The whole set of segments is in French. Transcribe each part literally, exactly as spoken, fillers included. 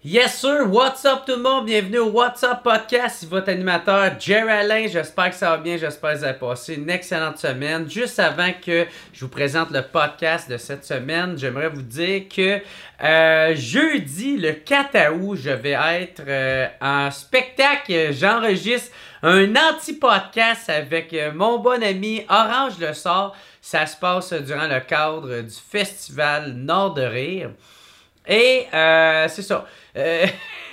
Yes sir, what's up tout le monde, bienvenue au What's Up Podcast, c'est votre animateur Jerry Alain, j'espère que ça va bien, j'espère que vous avez passé une excellente semaine. Juste avant que je vous présente le podcast de cette semaine, j'aimerais vous dire que euh, jeudi, le quatre août, je vais être euh, en spectacle, j'enregistre un anti-podcast avec euh, mon bon ami Orange Le Sort. Ça se passe durant le cadre du festival Nord de Rire. Et euh, c'est ça. Euh,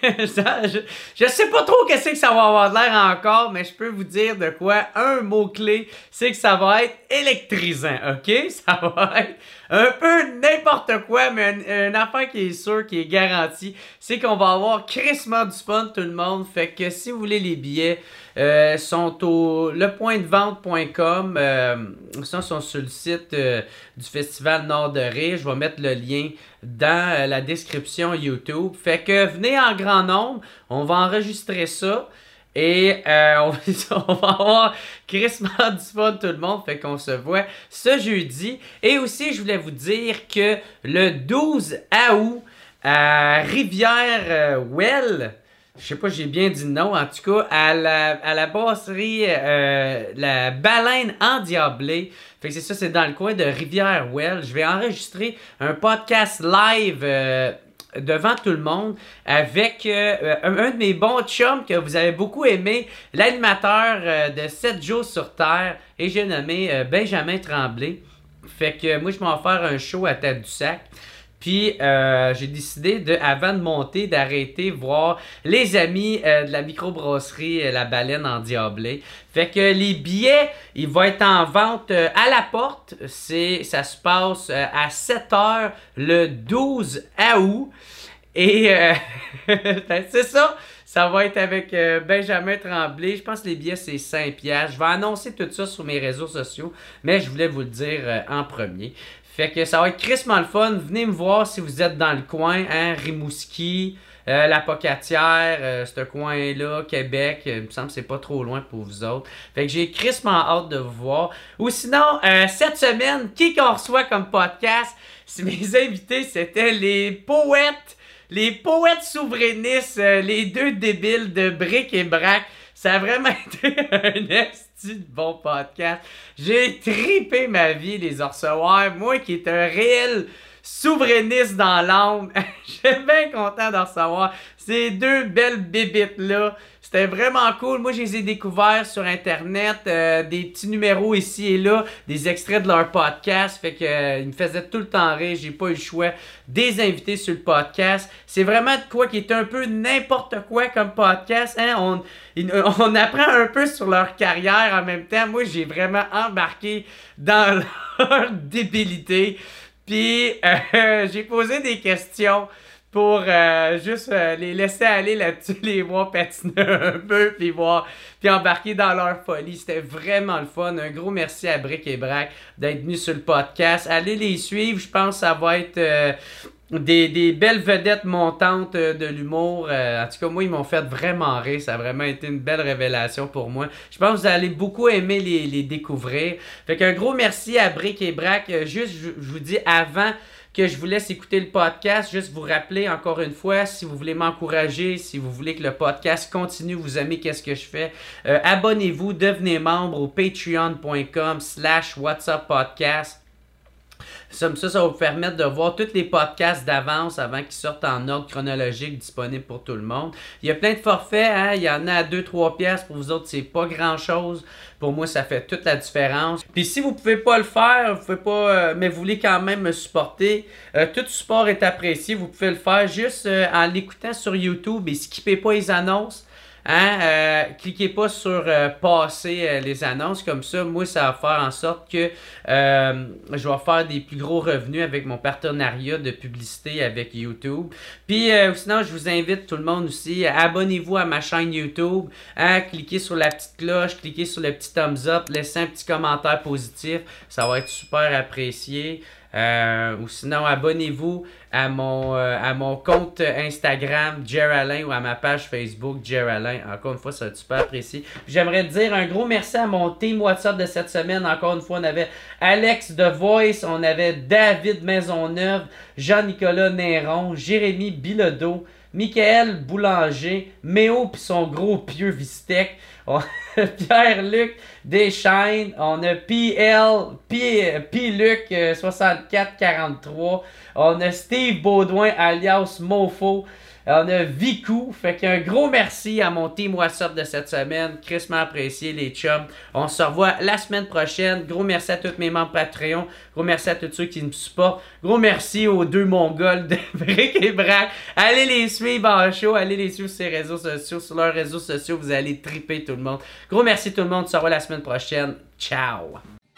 ça je, je sais pas trop qu'est-ce que ça va avoir de l'air encore, mais je peux vous dire de quoi. Un mot-clé, c'est que ça va être électrisant, ok? Ça va être un peu n'importe quoi, mais une, une affaire qui est sûre, qui est garantie, c'est qu'on va avoir crissement du fun tout le monde. Fait que si vous voulez les billets, euh, sont au le point de vente point com. Euh, ça, sont sur le site euh, du Festival Nord de Rire. Je vais mettre le lien dans euh, la description YouTube. Fait que venez en grand nombre. On va enregistrer ça. Et euh, on, on va avoir crissement du fun tout le monde. Fait qu'on se voit ce jeudi. Et aussi, je voulais vous dire que le douze août, à Rivière-Well, je sais pas, j'ai bien dit non, en tout cas, à la, à la brasserie, euh, la Baleine Endiablée. Fait que c'est ça, c'est dans le coin de Rivière-Well. Je vais enregistrer un podcast live euh, devant tout le monde avec euh, un, un de mes bons chums que vous avez beaucoup aimé, l'animateur euh, de sept jours sur Terre, et j'ai nommé euh, Benjamin Tremblay. Fait que moi, je m'en vais faire un show à Tadoussac. Puis euh, j'ai décidé, de, avant de monter, d'arrêter voir les amis euh, de la microbrasserie euh, La Baleine Endiablée. Fait que les billets, ils vont être en vente euh, à la porte. C'est, ça se passe euh, à sept heures le douze août. Et euh, c'est ça. Ça va être avec euh, Benjamin Tremblay. Je pense que les billets, c'est cinq piastres. Je vais annoncer tout ça sur mes réseaux sociaux, mais je voulais vous le dire euh, en premier. Fait que ça va être crissement le fun. Venez me voir si vous êtes dans le coin, hein, Rimouski, euh, la Pocatière, euh, ce coin-là, Québec. Il me semble que c'est pas trop loin pour vous autres. Fait que j'ai crissement hâte de vous voir. Ou sinon, euh, cette semaine, qui qu'on reçoit comme podcast? Si mes invités, c'était les poètes, les poètes souverainistes, euh, les deux débiles de Bric et Brac. Ça a vraiment été un esti de bon podcast. J'ai tripé ma vie les recevoir. Moi qui est un réel souverainiste dans l'âme. J'étais bien content de recevoir ces deux belles bébites-là. C'était vraiment cool. Moi, je les ai découverts sur Internet. Euh, des petits numéros ici et là. Des extraits de leur podcast. Fait que euh, ils me faisaient tout le temps rire. J'ai pas eu le choix des invités sur le podcast. C'est vraiment de quoi qui est un peu n'importe quoi comme podcast. Hein? On, on apprend un peu sur leur carrière en même temps. Moi, j'ai vraiment embarqué dans leur débilité. Puis, euh, j'ai posé des questions pour euh, juste euh, les laisser aller là-dessus, les voir patiner un peu, puis voir, puis embarquer dans leur folie. C'était vraiment le fun. Un gros merci à Bric et Brac d'être venus sur le podcast. Allez les suivre, je pense que ça va être euh, des, des belles vedettes montantes euh, de l'humour. Euh, en tout cas, moi, ils m'ont fait vraiment rire. Ça a vraiment été une belle révélation pour moi. Je pense que vous allez beaucoup aimer les, les découvrir. Fait qu'un gros merci à Bric et Brac. Euh, juste, je, je vous dis avant que je vous laisse écouter le podcast, juste vous rappeler encore une fois, si vous voulez m'encourager, si vous voulez que le podcast continue, vous aimez qu'est-ce que je fais, euh, abonnez-vous, devenez membre au patreon point com slash whatsapp podcast. Ça, ça, ça va vous permettre de voir tous les podcasts d'avance avant qu'ils sortent en ordre chronologique disponible pour tout le monde. Il y a plein de forfaits, hein? Il y en a à deux trois piastres. Pour vous autres, c'est pas grand-chose. Pour moi, ça fait toute la différence. Puis si vous pouvez pas le faire, vous pouvez pas, euh, mais vous voulez quand même me supporter, euh, tout support est apprécié. Vous pouvez le faire juste euh, en l'écoutant sur YouTube et skippez pas les annonces. Hein, euh, cliquez pas sur euh, passer euh, les annonces comme ça. Moi, ça va faire en sorte que euh, je vais faire des plus gros revenus avec mon partenariat de publicité avec YouTube. Puis euh, sinon, je vous invite tout le monde aussi, abonnez-vous à ma chaîne YouTube, hein, cliquez sur la petite cloche, cliquez sur le petit thumbs up, laissez un petit commentaire positif, ça va être super apprécié. Euh, ou sinon, abonnez-vous à mon, euh, à mon compte Instagram, Jerry Alain, ou à ma page Facebook, Jerry Alain. Encore une fois, ça va être super apprécié. J'aimerais dire un gros merci à mon team WhatsApp de cette semaine. Encore une fois, on avait Alex de Voice, on avait David Maisonneuve, Jean-Nicolas Néron, Jérémy Bilodeau, Michael Boulanger, Méo pis son gros pieux Vistec, on a Pierre-Luc Deschaines, on a P L, P, P-Luc euh, soixante-quatre quarante-trois, on a Steve Baudouin alias Mofo, on a Vicou. Fait qu'un gros merci à mon team WhatsApp de cette semaine. Crissement apprécié, les chums. On se revoit la semaine prochaine. Gros merci à tous mes membres Patreon. Gros merci à tous ceux qui me supportent. Gros merci aux deux Mongols de Brick et Brac. Allez les suivre en show. Allez les suivre sur les réseaux sociaux. Sur leurs réseaux sociaux, vous allez triper tout le monde. Gros merci tout le monde. On se revoit la semaine prochaine. Ciao!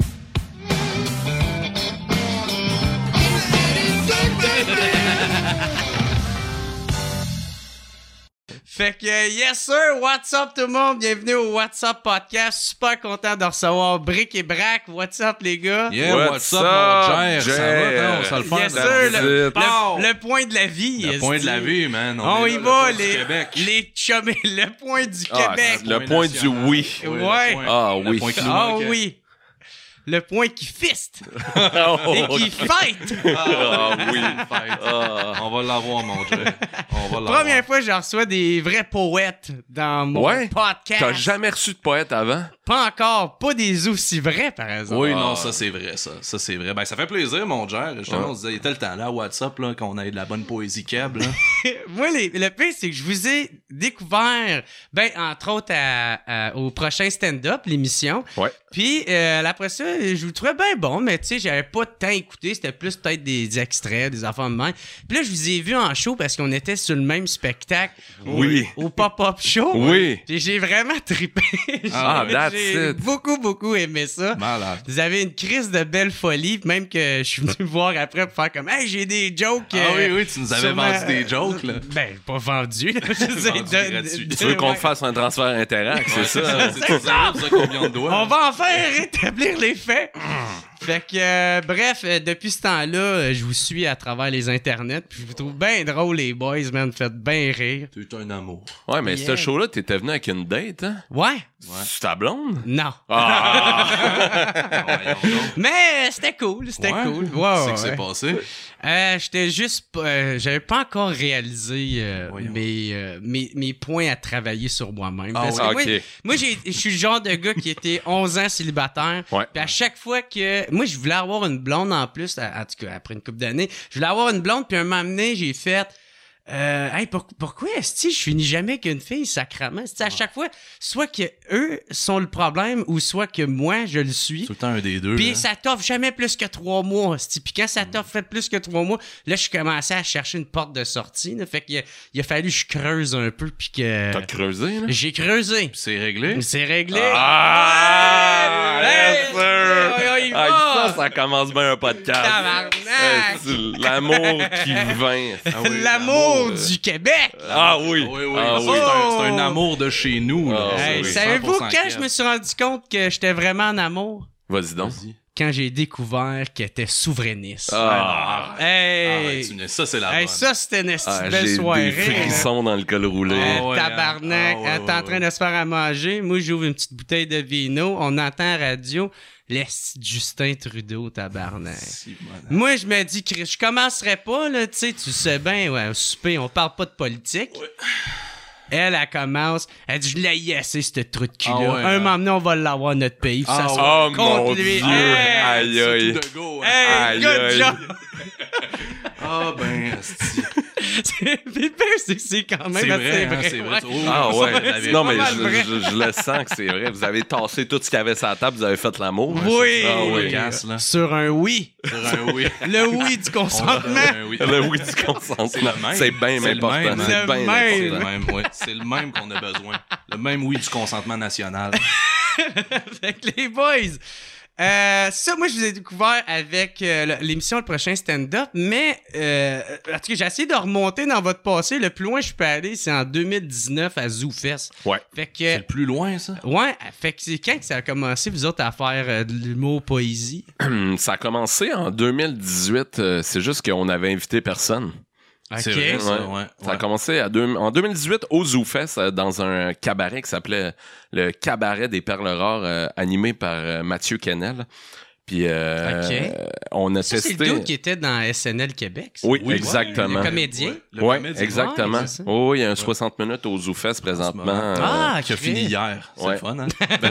Fait que, yes sir, what's up tout le monde, bienvenue au What's Up Podcast, super content de recevoir Brick et Brac, what's up les gars? Yeah, what's, what's up, up mon Jer, ça va, on s'en le yes sir, le, le, le point de la vie. Le point de la vie, man, on, on est y là, va, le les, les chumés, le point du ah, Québec. Le point, point du oui. Ouais. ouais. Ah oui. Ah oui. Le point qui fiste oh, et qui fight. Ah oui, ah. On va l'avoir, mon Dieu. On va l'avoir. Première fois que je reçois des vrais poètes dans mon ouais. podcast. T'as jamais reçu de poète avant? Pas encore. Pas des aussi vrais, par exemple. Oui, ah. non, ça c'est vrai, ça. Ça c'est vrai. Ben, ça fait plaisir, mon Jer. Justement, ouais. on se disait, il y a tel temps là, WhatsApp, là, qu'on ait de la bonne poésie câble. Moi, les, le pire, c'est que je vous ai découvert, ben, entre autres, à, à, au prochain stand-up, l'émission. Ouais. Puis, euh, après ça, je vous trouvais bien bon, mais tu sais, j'avais pas tant écouté. C'était plus peut-être des extraits, des affaires de même. Puis là, je vous ai vu en show parce qu'on était sur le même spectacle. Oui. Au, au pop-up show. Oui. Puis j'ai vraiment trippé. Ah, j'ai, that's j'ai it. beaucoup, beaucoup aimé ça. Malade. Vous avez une crise de belle folie, même que je suis venu voir après pour faire comme « Hey, j'ai des jokes! » Ah euh, oui, oui, tu nous avais sûrement... vendu des jokes, là. Ben, pas vendu, là. Je sais, vendu de, de, de, tu veux qu'on te fasse un transfert Interact, c'est ça? C'est ça, ça, ça combien de doigts? On va enfin rétablir les faits. Fait que, euh, bref, euh, depuis ce temps-là, euh, je vous suis à travers les internets, puis je vous trouve bien drôle, les boys, man, faites bien rire. T'es un amour. Ouais, mais yeah. ce show-là, t'étais venu avec une date, hein? Ouais. Ouais. C'est ta blonde? Non. Ah! Mais c'était cool, c'était ouais. cool. Wow, ouais, c'est ouais. que c'est passé? Euh, j'étais juste... Euh, j'avais pas encore réalisé euh, mes, euh, mes, mes points à travailler sur moi-même. Ah, parce ouais, que okay. Moi, moi je suis le genre de gars qui était onze ans célibataire. Ouais. Puis à chaque fois que... Moi, je voulais avoir une blonde en plus, à, en tout cas, après une couple d'années. Je voulais avoir une blonde, puis un moment donné, j'ai fait... Euh, hey, pour, pourquoi est-ce que je finis jamais qu'une fille, sacrément? C'est à chaque fois, soit que eux sont le problème, ou soit que moi, je le suis. Tout le temps un des deux. Puis hein? ça t'offre jamais plus que trois mois. Puis quand ça t'offre fait plus que trois mois, là, je commençais à chercher une porte de sortie. Là, fait qu'il a, il a fallu que je creuse un peu, puis que... T'as creusé, là? J'ai creusé. Puis c'est réglé? C'est réglé. Ah! Ouais! Yes, sir! Ouais, ouais, ah, ça, ça commence bien un podcast. Tabarnak! Euh, l'amour qui vint. Ah oui, l'amour du Québec! Ah oui! oui, oui. Ah, c'est, oui. un, c'est un amour de chez nous. Là. Ah, hey, oui. savez-vous quand je me suis rendu compte que j'étais vraiment en amour? Vas-y donc. Vas-y. Quand j'ai découvert qu'elle était souverainiste. Ah! Hey! Ah, ça, c'est la hey, bonne. Ça, c'était une ah, belle j'ai soirée. Des frissons dans le col roulé. Euh, ouais, tabarnak, ah, ouais, elle est en ouais, train de se faire à manger. Moi, j'ouvre une petite bouteille de vino. On entend à la radio. Laisse Justin Trudeau, tabarnak. Si, Moi, je me dis, je commencerai pas, là, tu sais, tu sais bien, ouais, au souper, on parle pas de politique. Ouais. Elle, elle commence, elle dit, je l'ai assez, ce trou de cul-là. Ah ouais, un hein. moment donné, on va l'avoir notre pays. Ah ça ouais. soit Oh contre mon lui. Dieu! Hey, Aïe, aïe! C'est tout de go, hein. hey, Aïe, good aïe. job! Ah ben, asti. C'est le pire, c'est que c'est quand même C'est assez vrai, vrai. hein, c'est vrai. Ouais. Oh, Ah ça, ouais. la vérité. Non, mais pas mal je, vrai. je, je le sens que c'est vrai. Vous avez tassé tout ce qu'il y avait sur la table, vous avez fait l'amour. Oui! Ah oui. Casse, là. Sur un oui. Sur un oui. Le oui du On consentement. donne un oui. Le oui du consentement. C'est le même. C'est bien C'est le important. même, hein. C'est Le bien même. C'est important. le même, ouais. C'est le même qu'on a besoin. Le même oui du consentement national. Fait que les boys, euh, ça, moi, je vous ai découvert avec euh, l'émission Le Prochain Stand-Up, mais euh, en tout cas, j'ai essayé de remonter dans votre passé. Le plus loin que je peux aller, c'est en deux mille dix-neuf à ZooFest. Ouais. Fait que, C'est le plus loin, ça? ouais, fait que c'est quand que ça a commencé, vous autres, à faire euh, de l'humour poésie? Ça a commencé en deux mille dix-huit. euh, c'est juste qu'on avait invité personne. C'est Ok. vrai, ça, Ouais. ouais. Ça a ouais. commencé à deux- en deux mille dix-huit au ZooFest euh, dans un cabaret qui s'appelait le Cabaret des Perles Rares, euh, animé par euh, Mathieu Kennel. Puis euh, Ok. on a Ça, testé... c'est le dude qui était dans S N L Québec. ça? Oui, Oui, exactement. Le comédien. Ouais, le Oui, comédien. exactement. Ouais, c'est ça. Oh, il y a un soixante minutes au ZooFest présentement. moment. euh, Ah, Qui a Chris. fini hier. C'est Ouais. le fun, hein?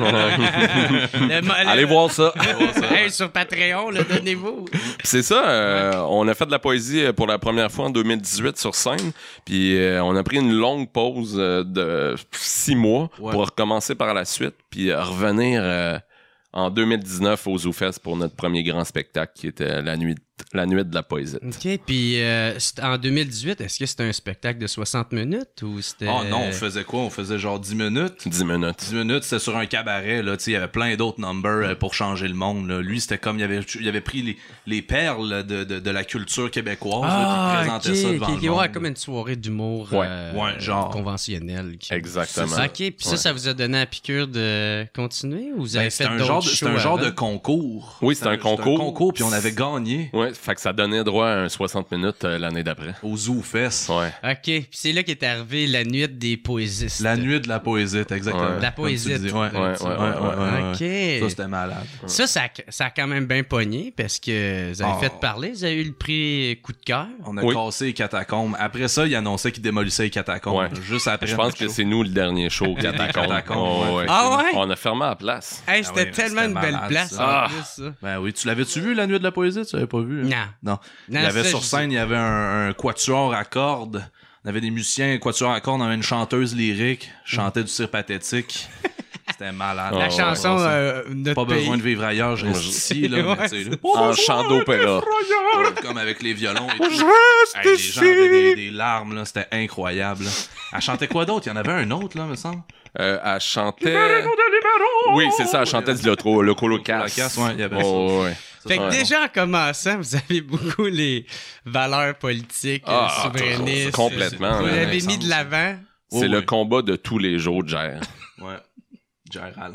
Le- le- Allez voir ça. Hey, sur Patreon, là, donnez-vous. Puis c'est ça, euh, on a fait de la poésie pour la première fois en deux mille dix-huit sur scène. Puis euh, on a pris une longue pause euh, de six mois Ouais. pour recommencer par la suite. Puis euh, revenir euh, en deux mille dix-neuf au ZooFest pour notre premier grand spectacle qui était la nuit, la nuit de la poésie. OK, puis euh, c'est- en deux mille dix-huit, est-ce que c'était un spectacle de soixante minutes ou c'était... Oh non, on faisait quoi? On faisait genre dix minutes. dix minutes. dix minutes, c'était sur un cabaret, là, tu sais, il y avait plein d'autres numbers euh, pour changer le monde, là. Lui, c'était comme, il avait, il avait pris les, les perles de, de, de la culture québécoise, là, Ah, puis il présentait ok, ça devant ok, le ok, monde. ouais, comme une soirée d'humour Ouais. euh, Ouais, genre. conventionnelle. qui- Exactement. OK, puis ça, Ouais. ça vous a donné la piqûre de continuer ou vous avez Ben, fait c'était un d'autres genre de, c'était un shows genre avant? de concours. Oui, c'était un concours. un concours, puis on avait gagné Ouais, fait que ça donnait droit à un soixante minutes euh, l'année d'après. au Zoo Fest. Ouais. OK, puis c'est là qu'est arrivé la nuit des poésistes. La nuit de la poésie, exactement. Ouais. La Comme tu poésie. dis, Ouais, Ouais, ouais, ouais, OK. Ça, c'était malade. Ça, ça, a- ça a quand même bien pogné parce que vous avez Oh. fait parler, vous avez eu le prix coup de cœur. On a Oui. cassé les catacombes. Après ça, il annonçait qu'il démolissait les catacombes. Ouais. Juste après. Je pense notre que show. c'est nous le dernier show au Catacombe. Catacombes, Oh, ouais. Ah ouais? On a fermé la place. Hey, c'était Ah ouais, tellement c'était une belle malade, place ça. en Ah. plus, ça. Ben oui, tu l'avais-tu vu, la nuit de la poésie? Tu l'avais pas vu? hein? Non. Non. Non, il y avait ça, sur je- scène, il y avait un, un quatuor à cordes. On avait des musiciens, quatuor à cordes, on avait une chanteuse lyrique, chantait du cire pathétique. C'était malade. La Oh, chanson ouais, euh, Notre Pas pays. besoin de vivre ailleurs, je reste ici, là. Ouais, mais tu sais, là. En chant d'opéra. Ouais, comme avec les violons et tout. Hey, les gens avaient des, des larmes, là. C'était incroyable. là. Elle chantait quoi d'autre? Il y en avait un autre, là, me semble. Euh, elle chantait... Oui, c'est ça, elle chantait du Lotro, le Colocasse. Colocasse, ouais, il y avait Oh, ouais. Fait que Ouais. déjà en commençant, vous avez beaucoup les valeurs politiques, Ah, euh, souverainistes. complètement, Vous là. l'avez Renaissance. mis de l'avant. C'est Oh, le oui. combat de tous les jours de Jer. Ouais. Jerry Alain.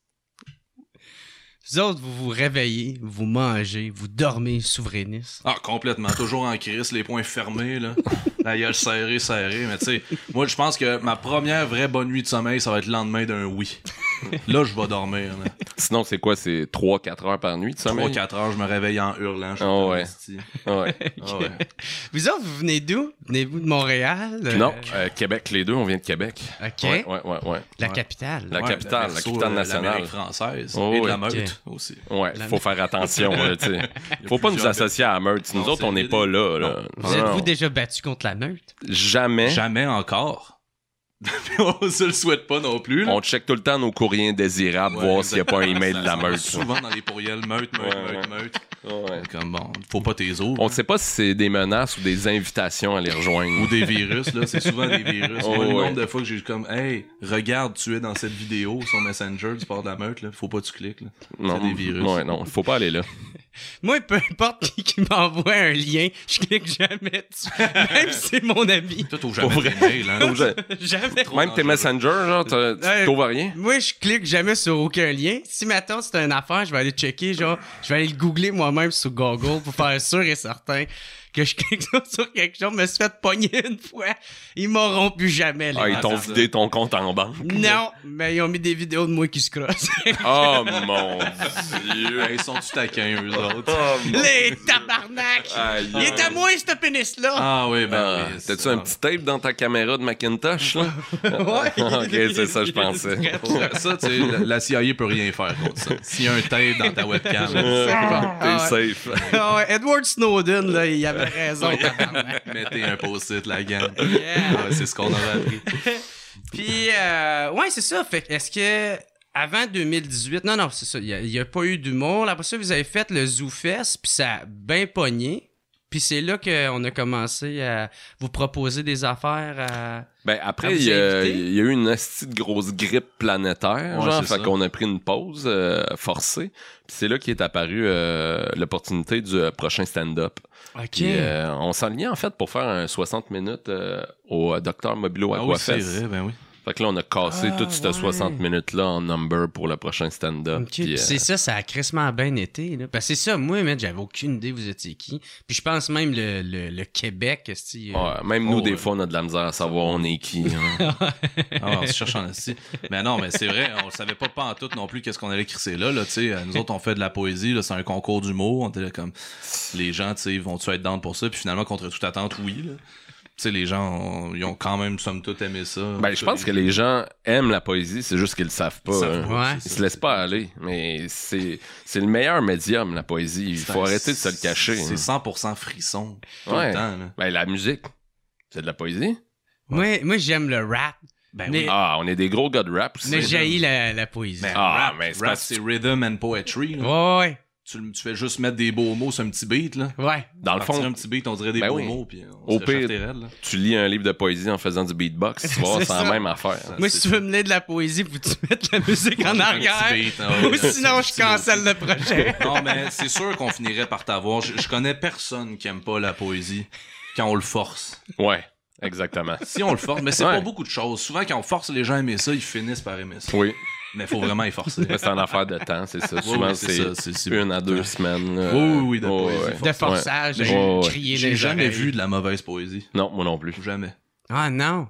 Vous autres, vous vous réveillez, vous mangez, vous dormez souverainiste. Ah, complètement. Toujours en crise, les poings fermés, là. La gueule serrée, serrée. Mais tu sais, moi, je pense que ma première vraie bonne nuit de sommeil, ça va être le lendemain d'un oui. Là, je vais dormir. là. Sinon, c'est quoi? C'est trois quatre heures par nuit de sommeil? trois quatre heures, je me réveille en hurlant. Je suis Ah en ouais. esti. Ouais. Ah ouais. Vous autres, vous venez d'où? Venez-vous de Montréal? Euh, Non, euh, Québec, les deux, on vient de Québec. OK. Ouais, ouais, ouais, ouais. La Ouais. capitale. La Ouais, capitale, la berceau, capitale euh, nationale. l'Amérique française. Oh, et de la ouais. meute aussi. Ouais, La- faut faire attention, là, tu sais. Faut pas nous plusieurs- associer à la meute. Nous Non, autres, c'est on n'est des- pas là, là. Vous Non, êtes-vous non. déjà battu contre la meute? Jamais. Jamais encore. On se le souhaite pas non plus. là. On check tout le temps nos courriers indésirables, Ouais, voir s'il n'y a pas un email Ça- de la ça va meute. Souvent dans les pourriels, meute, meute, Ouais, meute, ouais. meute. Ouais. Comme bon, faut pas tes os. On ne sait pas si c'est des menaces ou des invitations à les rejoindre. Ou des virus, là, c'est souvent des virus. Oh, Moi, le ouais. nombre de fois que j'ai eu comme, hey, regarde, tu es dans cette vidéo sur Messenger du port de la meute, là. Faut pas que tu cliques, là. Non, C'est des virus. Ouais, non, faut pas aller là. Moi, peu importe qui, qui m'envoie un lien, je clique jamais dessus. Même si c'est mon ami. Toi, t'ouvres jamais Pour tes vrai. mails, hein. Donc, je- Jamais. Trop Même tes dangereux. messengers, genre, t'as- tu Ouais. t'ouvres rien. Moi, je clique jamais sur aucun lien. Si maintenant c'est une affaire, je vais aller checker, genre, je vais aller le googler moi-même sur Google pour faire sûr et certain que je clique sur quelque chose. Je me suis fait pogner une fois. Ils m'auront plus jamais, les Ah, ils gars. t'ont c'est ça. vidé ton compte en banque. Non, mais ils ont mis des vidéos de moi qui se crossent. Oh mon dieu. Ils sont-tu taquins, eux autres? Oh, mon- Les tabarnak! Aïe. Il est à moi, ce pénis-là! Ah oui, ben Ah, oui. T'as-tu c'est un ça. petit tape dans ta caméra de Macintosh, là? Ouais. Ok, c'est ça, je pensais. Pour vrai, ça, tu sais, la, la C I A peut rien faire contre ça. S'il y a un tape dans ta webcam, Euh, Ah, T'es ouais. safe. Ah ouais, Edward Snowden, là, il avait raison. tabarnak. mettez un post-it, la gang. Yeah. Ouais, c'est ce qu'on aurait appris. Puis, euh, ouais, c'est ça. Fait que est-ce que avant deux mille dix-huit, non, non, c'est ça, il n'y a, a pas eu d'humour. Après ça, vous avez fait le ZooFest, puis ça a bien pogné. Puis c'est là qu'on a commencé à vous proposer des affaires à... Ben À après, vous il y, a, inviter? il y a eu une petite grosse grippe planétaire, Ouais, genre, c'est fait ça. qu'on a pris une pause euh, forcée. Puis c'est là qu'est apparue euh, l'opportunité du euh, prochain stand-up. OK. Puis euh, on s'enlignait en fait pour faire un soixante minutes euh, au euh, Docteur Mobilo Ah oui, c'est Aquafest. vrai, ben oui. Fait que là, on a cassé Ah, toutes ces ouais. soixante minutes-là en number pour le prochain stand-up. Ok, Puis, puis euh, c'est ça, ça a crissement bien été. Là. Parce que c'est ça, moi, mec, j'avais aucune idée vous étiez qui. Puis je pense même le, le, le Québec, si. ouais, même nous, Oh, des ouais. fois, on a de la misère à savoir on est qui. hein. Ah, on se cherche en esti. Mais non, mais c'est vrai, on savait pas pas en tout non plus qu'est-ce qu'on allait crisser là. là tu sais, nous autres, on fait de la poésie, là, c'est un concours d'humour. On était là comme, les gens, tu sais, vont-tu être down pour ça? Puis finalement, contre toute attente, oui. Là. Tu sais, les gens, ont, ils ont quand même, somme toute, aimé ça. Ben, je pense que les gens aiment la poésie, c'est juste qu'ils le savent pas. Ils savent hein. pas, Ouais. c'est Ils ça. se laissent pas aller. Mais c'est, c'est le meilleur médium, la poésie. Il faut C'est- arrêter de se le cacher. C'est hein. cent pour cent frisson. Tout Ouais. le temps, là. Ben, la musique, c'est de la poésie. Moi, moi j'aime le rap, Ben Mais- oui. Ah, on est des gros gars de rap aussi. mais j'haïs la, la poésie. Ben, Ah, rap, mais c'est rap, parce- c'est rhythm and poetry. Là. Ouais, ouais, Tu, tu fais juste mettre des beaux mots sur un petit beat, là. ouais. Dans le Partir fond, un petit beat, on dirait des Ben beaux oui. mots, puis on Au se pire- réchauffe tes raides, là. tu lis un livre de poésie en faisant du beatbox, tu vois, C'est c'est la ça. même affaire. Ça, Moi, c'est si tu veux me lire de la poésie, faut que tu mettes la musique en Un petit arrière. beat, ah Ou ouais, sinon, un je petit cancelle le projet. Non, mais c'est sûr qu'on finirait par t'avoir. Je, je connais personne qui aime pas la poésie quand on le force. Ouais, exactement. Si on le force, mais c'est Ouais. pas beaucoup de choses. Souvent, quand on force les gens à aimer ça, ils finissent par aimer ça. Oui, Mais faut vraiment y forcer. mais c'est une affaire de temps, c'est ça. Oui, Souvent, oui, c'est ça, c'est- c'est- une à deux semaines. là. Oui, oui, oui, de Ouais, poésie. ouais. De forçage, Mais de j'ai- ouais, ouais. crier J'ai les jamais oreilles. vu de la mauvaise poésie. Non, moi non plus. Jamais. Ah non.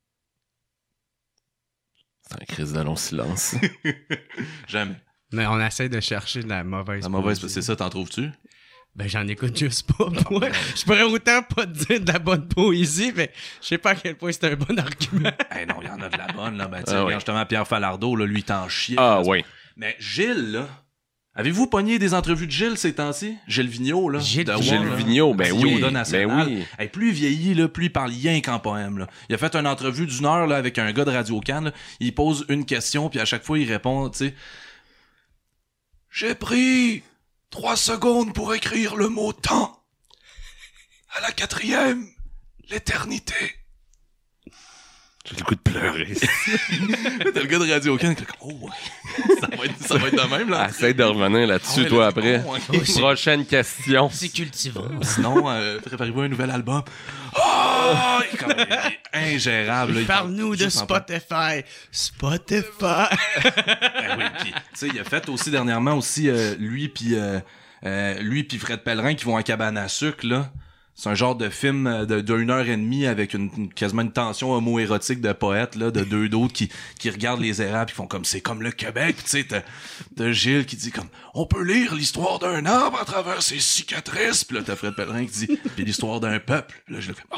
C'est un crise de long silence. Jamais. Mais on essaie de chercher de la mauvaise La mauvaise, poésie. c'est ça, t'en trouves-tu? Ben, j'en écoute juste pas, moi. Je pourrais autant pas te dire de la bonne poésie, mais je sais pas à quel point c'est un bon argument. Eh non, il y en a de la bonne, là. Ben, tu sais, Ah regarde oui. justement Pierre Falardeau, là, lui, t'en chier. Ah là. oui. Mais Gilles, là. Avez-vous pogné des entrevues de Gilles ces temps-ci? Gilles Vigneault, là. Gilles de Vigneault, Gilles War, là. Vigneault, ben oui. Yoda Ben national. oui. Hey, plus il vieillit, là, plus il parle rien qu'en poème. Là. Il a fait une entrevue d'une heure là, avec un gars de Radio-Can. là. Il pose une question, puis à chaque fois, il répond, tu sais... J'ai pris trois secondes pour écrire le mot « temps ». À la quatrième, l'éternité. J'ai le goût de pleurer. T'as le gars de Radio-Can qui est comme « Oh, ouais. ça, va être, ça va être de même, là. » Essaye de revenir là-dessus, Ah ouais, toi, là, après. bon, ok. Prochaine question. C'est cultivant. Sinon, euh, préparez-vous un nouvel album. Oh! Il est comme- il est ingérable. là. Il Parle-nous parle de juste en Spotify. Spotify. Ben oui, puis, tu sais, il a fait aussi dernièrement aussi euh, lui puis euh, euh, lui puis Fred Pellerin qui vont à cabane à sucre là. C'est un genre de film euh, de d'une heure et demie avec une, une- quasiment une tension homo-érotique de poètes là, de deux d'autres qui qui regardent les érables qui font comme c'est comme le Québec. Puis tu sais, t'as, t'as Gilles qui dit comme on peut lire l'histoire d'un arbre à travers ses cicatrices. Puis là t'as Fred Pellerin qui dit puis l'histoire d'un peuple. Puis là je le fais. Ah!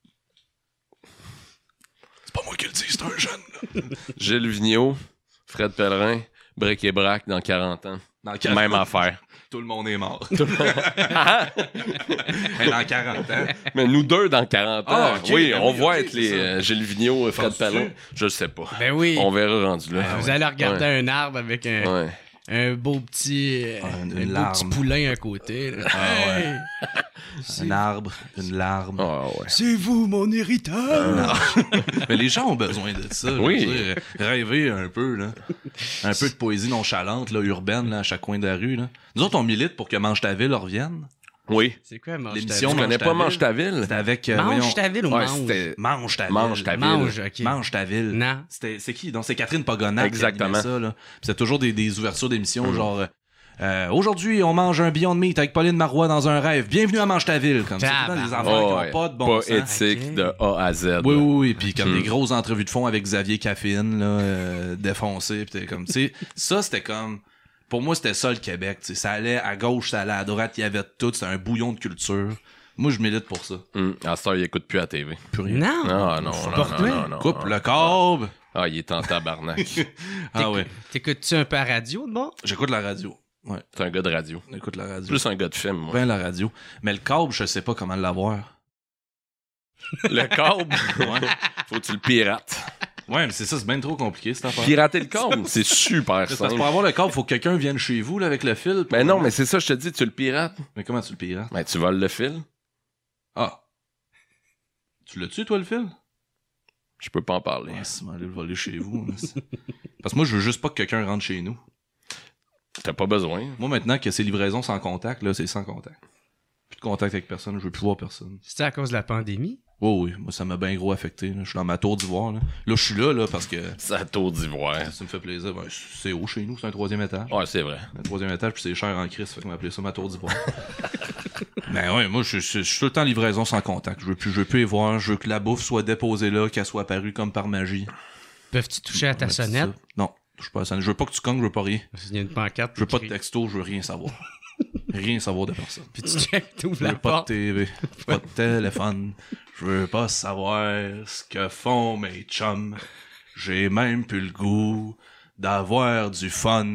C'est pas moi qui le dis, c'est un jeune. Là. Gilles Vigneault, Fred Pellerin, Bric et Brac dans quarante ans. Dans quarante Même affaire. Tout le monde est mort. Mais dans quarante ans. Mais nous deux dans quarante ans, Ah, ok, oui, ben on oui, voit ok, avec c'est les ça. euh, Gilles Vigneault et Fred Penses-tu? Pellerin. Je le sais pas. Ben oui. On verra rendu là. Vous allez regarder Ouais. un arbre avec un, Ouais. un beau petit, euh, Ah, une un beau larme. petit poulain à côté. là. Ah ouais. Hey, Un arbre, une larme. Ah ouais. c'est vous, mon héritage. Mais les gens ont besoin de ça. Oui. Je veux dire, rêver un peu, là. Un peu de poésie nonchalante, là, urbaine, là, à chaque coin de la rue, là. Nous autres, on milite pour que Mange ta ville revienne. Oui. C'est quoi, mange L'émission Tu ta connais ta pas ville. Mange ta ville? C'était avec, euh, ville? Mange voyons, ta ville ou Ouais, mange? c'était Mange ta ville. Mange ta ville. Mange, ok. Mange ta ville. Non. C'était, c'est qui? Donc, c'est Catherine Pagona. Exactement. Ça, là. Puis c'est toujours des, des ouvertures d'émissions, genre, euh, aujourd'hui, on mange un Beyond Meat avec Pauline Marois dans un rêve. Bienvenue à Mange ta ville. Comme ça, c'est tout le temps des affaires Oh, qui ouais. n'ont pas de bon Pas sens. éthique Ok. de A à Z. Oui, oui, oui. Puis comme Hmm. des grosses entrevues de fond avec Xavier Caffine, là, euh, défoncé. Puis t'es comme, tu sais, ça, c'était comme... Pour moi, c'était ça, le Québec. Tu sais, ça allait à gauche, ça allait à droite, il y avait tout. C'était un bouillon de culture. Moi, je milite pour ça. Hum, à cette heure, il écoute plus à T V. Plus rien. Non. Ah non, non, Pourquoi? non, non, non. Coupe le câble. Ah, il est en tabarnak. Ah ouais. T'écoutes-tu un peu à radio, de bon? J'écoute la radio. Ouais, C'est un gars de radio. j'écoute la radio. Plus un gars de film, moi. Ben la radio. Mais le câble, je sais pas comment l'avoir. Le câble, Ouais. faut que tu le pirates. Ouais, mais c'est ça, c'est bien trop compliqué, cette affaire. Pirater le câble, c'est super Parce que simple. pour avoir le câble, faut que quelqu'un vienne chez vous, là, avec le fil. Mais non, mais c'est ça, je te dis, tu le pirates. Mais comment tu le pirates? Ben, tu voles le fil. Ah. Tu l'as-tu, toi, le fil? Je peux pas en parler. Ouais, c'est aller le voler chez vous. hein, c'est- Parce que moi, je veux juste pas que quelqu'un rentre chez nous. T'as pas besoin. Moi, maintenant que c'est livraison sans contact, là, c'est sans contact. Plus de contact avec personne, je veux plus voir personne. C'était à cause de la pandémie? Oh oui, moi ça m'a bien gros affecté. Là. Je suis dans ma tour d'ivoire. Là, là je suis là, là parce que. C'est la tour d'ivoire. Ça me fait plaisir. Ben, c'est haut chez nous, c'est un troisième étage. Ouais, c'est vrai. Un troisième étage, puis c'est cher en crise, fait qu'on va appeler ça ma tour d'ivoire. Ben ouais, moi je suis tout le temps livraison sans contact. Je veux plus, je veux plus y voir. Je veux que la bouffe soit déposée là, qu'elle soit apparue comme par magie. Peuvent-tu toucher à ta Ouais, c'est sonnette? ça. Non, touche pas à la sonnette. Je veux pas que tu cognes, je veux pas rien. Il y a une pancarte. Je veux pas de écrit. texto, je veux rien savoir. Rien savoir de personne. Puis tu check, t'ouvres Je la veux pas de porte. T V, pas de téléphone. Je veux pas savoir ce que font mes chums. J'ai même plus le goût d'avoir du fun.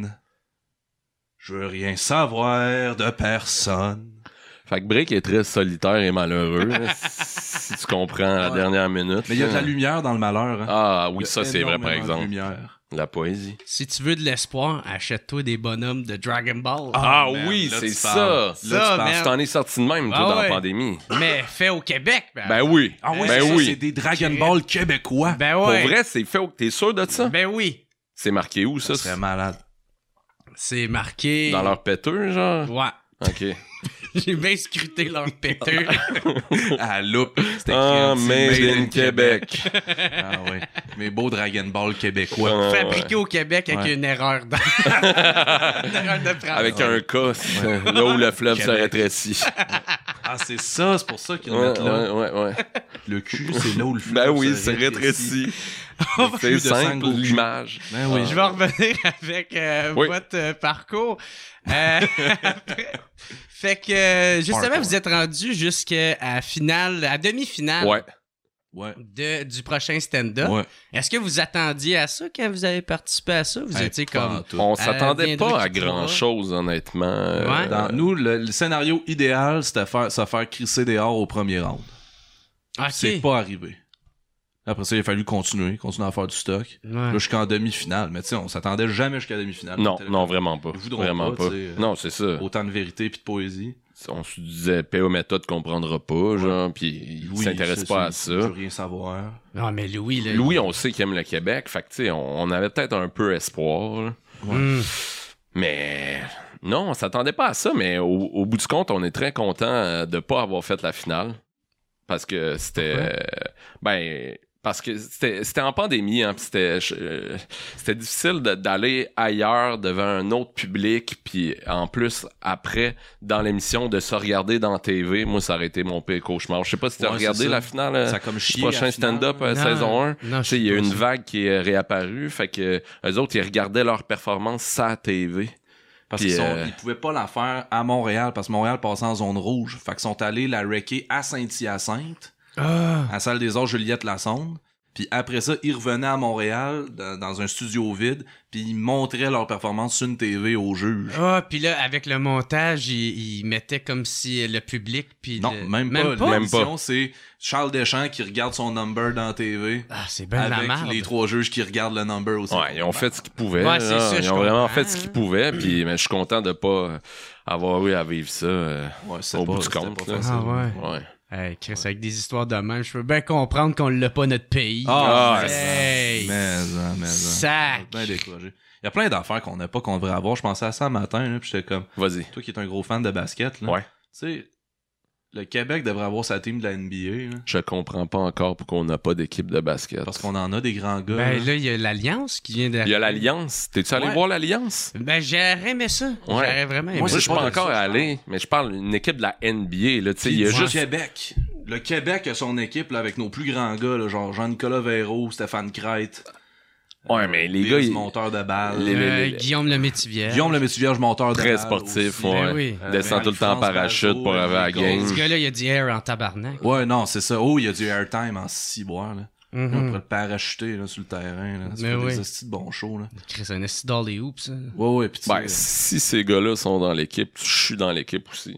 Je veux rien savoir de personne. Fait que Brick est très solitaire et malheureux, si tu comprends la Ouais. dernière minute. Mais il y a de la là. lumière dans le malheur. Hein. Ah oui, Il y a ça c'est vrai par énormément de exemple. lumière. La poésie. Si tu veux de l'espoir, achète-toi des bonhommes de Dragon Ball. Ah, man, oui, là, c'est tu ça. parles. Ça, Là, tu parles. man. Tu t'en es sorti de même, toi, Ah dans ouais. la pandémie. Mais fait au Québec. Ben, Ben oui. Ah oui, ben c'est ça, oui. c'est des Dragon Ball québécois. Ben Pour ouais. vrai, c'est fait. au- T'es sûr de ça? Ben oui. C'est marqué où, ça? Ça serait malade. C'est marqué. Dans leur péteur, genre? Ouais. OK. J'ai bien scruté leur péteux. À la loupe. C'était Ah, écrit, made Made in Québec. Ah oui. Mes beaux Dragon Ball québécois. Ah, Fabriqué au Québec avec Ouais. une erreur de... une erreur de français. Avec un cas, c'est là où le fleuve se Québec. rétrécit. Ah, c'est ça, c'est pour ça qu'ils le Ouais, mettent là. ouais, ouais, ouais. Le cul, c'est là où le fleuve Ben oui, se c'est rétréci. Flux C'est de simple, sang au cul. l'image. Ben oui. Je vais revenir avec euh, Oui. votre euh, parcours. Euh, fait que, euh, justement, Parcours. vous êtes rendu jusqu'à la finale, à demi-finale Ouais. Ouais. de, du prochain stand-up. Ouais. Est-ce que vous attendiez à ça quand vous avez participé à ça? Vous Hey, étiez pas en comme... tout. On Euh, s'attendait viendrez pas à qui pourra. grand-chose, honnêtement. Euh, Ouais. Dans, nous, le, le scénario idéal, c'était faire, se faire crisser dehors au premier round. OK. C'est pas arrivé. Après ça, il a fallu continuer, continuer à faire du stock. Ouais. Là, jusqu'en demi-finale. Mais tu sais, on s'attendait jamais jusqu'à la demi-finale. Non, On était non, là, vraiment pas. Ils voudront Vraiment pas, pas. tu sais, euh, Non, c'est ça. Autant de vérité puis de poésie. On se disait, P O méthode comprendra pas, genre, puis il Louis, s'intéresse ça, pas à c'est- Je veux ça. rien savoir. Non, mais Louis, là... Louis, on sait qu'il aime le Québec, fait que, tu sais, on, on avait peut-être un peu espoir, là. Hmm. Mais non, on s'attendait pas à ça, mais au, au bout du compte, on est très content euh, de pas avoir fait la finale. Parce que c'était... euh, ben... Parce que c'était c'était en pandémie, hein, pis c'était je- euh, c'était difficile de- d'aller ailleurs devant un autre public, puis en plus, après, dans l'émission, de se regarder dans la T V. Moi, ça aurait été mon pire cauchemar. Je sais pas si tu as Ouais, regardé c'est ça. la finale, euh, Ça a comme du chié. prochain la finale. stand-up euh, Non, saison un. non, Tu sais, je il y a sais une pas ça. vague qui est réapparue, fait que eux autres, ils regardaient leur performance sa T V. Parce Puis, qu'ils sont- euh, ils pouvaient pas la faire à Montréal, parce que Montréal passait en zone rouge. Fait qu'ils sont allés la wrecker à Saint-Hyacinthe, Ah. à la salle des arts Juliette Lassonde. Puis après ça, ils revenaient à Montréal, dans, dans un studio vide, puis ils montraient leur performance sur une T V aux juges. Ah, puis là, avec le montage, il, il mettait comme si le public... Puis Non, le- même, même pas. pas. L'émission, c'est Charles Deschamps qui regarde son number dans la T V, Ah, c'est bien la avec merde. les trois juges qui regardent le number aussi. Ouais, ils ont fait ce qu'ils pouvaient. Ouais, c'est là. ça, ils je ont vraiment comprends, fait ce qu'ils pouvaient, puis mais je suis content de pas avoir eu à vivre ça euh, Ouais, c'est au pas- bout du c'était compte. pas là. facile. Ah ouais. Ouais. Hey, Chris, avec des histoires de même, je peux bien comprendre qu'on l'a pas notre pays. Ah, Ah, hey, mais, hein, mais, hein. sac. Ben découragé. Il y a plein d'affaires qu'on n'a pas qu'on devrait avoir. Je pensais à ça un matin, là, puis j'étais comme, Vas-y. toi qui es un gros fan de basket, là, Ouais. tu sais, le Québec devrait avoir sa team de la N B A, là, Je comprends pas encore pourquoi on n'a pas d'équipe de basket. parce qu'on en a des grands gars. Ben là. là, il y a l'Alliance qui vient d'arriver. Il y a l'Alliance. T'es-tu allé Ouais. voir l'Alliance? Ben, j'aurais aimé ça. Ouais. J'aurais vraiment aimé Moi, c'est je suis pas pas de encore ça, je allé, mais je parle d'une équipe de la N B A. Là, tu sais, Puis il y a du juste. Québec. Le Québec a son équipe là, avec nos plus grands gars, là, genre Jean-Nicolas Véro, Stéphane Crête. Ouais, mais les Vince, gars, ils- monteur de balles. Les- Euh, les- les- Guillaume le Métivier. Guillaume le Métivierge, monteur de Très balles. sportif, aussi. ouais. Ben oui. Euh, Descend tout le temps en Marie-France parachute Bazot, pour arriver à la Enrico. game. Ce gars-là, il a du air en tabarnak. Ouais, non, c'est ça. Oh, il y a du airtime en ciboire, là. Mhm. On pourrait le parachuter, là, sur le terrain, là. Ça Mais fait oui. des estis de bons shows, là. Chris, un esti dans les hoops, ça. Ouais, ouais, pis tu Ben, sais, si ces gars-là sont dans l'équipe, je suis dans l'équipe aussi.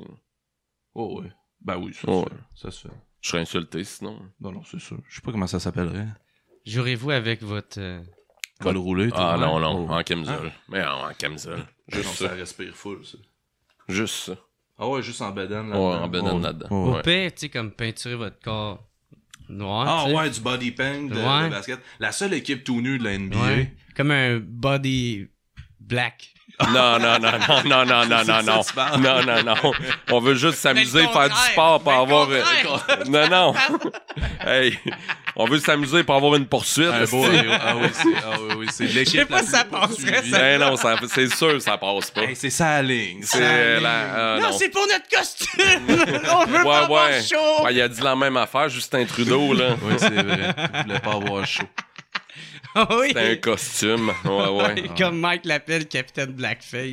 ouais, ouais. Ben oui, ça Ouais. se fait. Ça se fait. Je serais insulté sinon. Non, non, c'est ça. Je sais pas comment ça s'appellerait. Jouerez-vous avec votre... euh, Col roulé, Ah toi, non, ouais. non, Oh. en camisole. Mais en, en camisole. Juste Juste ça. ça. respire full, ça. Juste ça. Ah ouais, juste en bedaine, là. Ouais, en bedaine là-dedans. Ouais. Au pire, tu sais, comme peinturer votre corps noir, Ah tu sais. ouais, du body paint de, Ouais. de basket. La seule équipe tout nue de la N B A. Ouais. Comme un body... black. Non, non, non, non, non, non, non, non, non. Non, non, non. On veut juste s'amuser, faire du sport pour avoir... Non, non. Hey, on veut s'amuser pour avoir une poursuite. Ah, beau, ah oui, c'est, ah oui, oui, c'est l'équipe. Je sais pas si ça passerait, ça. Ben non, ça, c'est sûr ça passe pas. Hey, c'est ça la ligne. C'est ça la... euh, non, non. c'est pour notre costume! On veut Ouais, pas avoir ouais. chaud! Ouais, il a dit la même affaire, Justin Trudeau, là. Oui, c'est vrai. Je voulais pas avoir chaud. Oui. C'était un costume. Ouais, ouais. Comme Mike l'appelle Capitaine Blackface.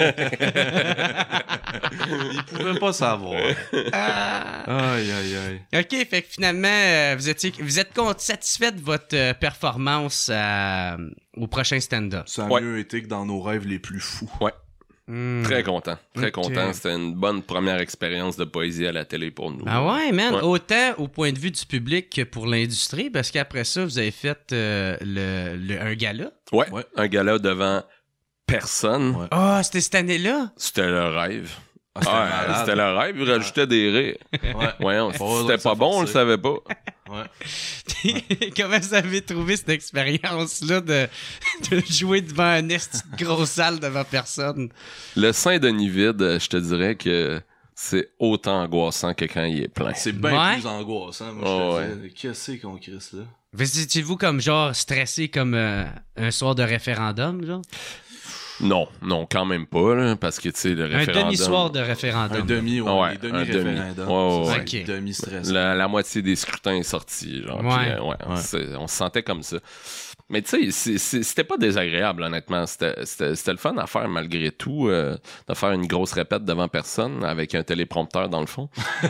Il pouvait pas savoir. Ah. Aïe, aïe, aïe. OK, fait que finalement, euh, vous, étiez, vous êtes con- satisfait de votre euh, performance euh, au prochain stand-up? Ça a Ouais. mieux été que dans nos rêves les plus fous. Ouais. Hmm. Très content. Très Ok. content. C'était une bonne première expérience de poésie à la télé pour nous. Ah ouais, man. Ouais. Autant au point de vue du public que pour l'industrie, parce qu'après ça, vous avez fait euh, le, le- un gala. Ouais. Ouais. Un gala devant personne. Ouais. Ah, c'était cette année-là? C'était le rêve. Ah, c'était Ouais, malade. c'était le rêve. Il rajoutait des rires. Ouais. Voyons, Faudrait c'était que ça pas bon, on le force. savait pas. Ouais. Comment vous avez trouvé cette expérience-là de, de jouer devant un esti de grosse salle devant personne? Le Saint-Denis vide, je te dirais que c'est autant angoissant que quand il est plein. C'est bien Ouais. plus angoissant. Moi, Oh, je te dis, qu'est-ce qu'on crisse là? Vous étiez-vous comme genre stressé comme euh, un soir de référendum, genre? Non, non, quand même pas, là, parce que, tu sais, le Un référendum... demi-soir de référendum. Un demi, ouais, Ouais, les un demi-référendums. demi. Ouais, ouais, ouais. C'est Ok. demi-stress. La, la moitié des scrutins est sortie, genre. Ouais. Puis, euh, ouais, on, Ouais. s'est- on se sentait comme ça. Mais tu sais, c'est- c'est- c'était pas désagréable, honnêtement. C'était c'était- c'était le fun à faire malgré tout, euh, de faire une grosse répète devant personne avec un téléprompteur dans le fond.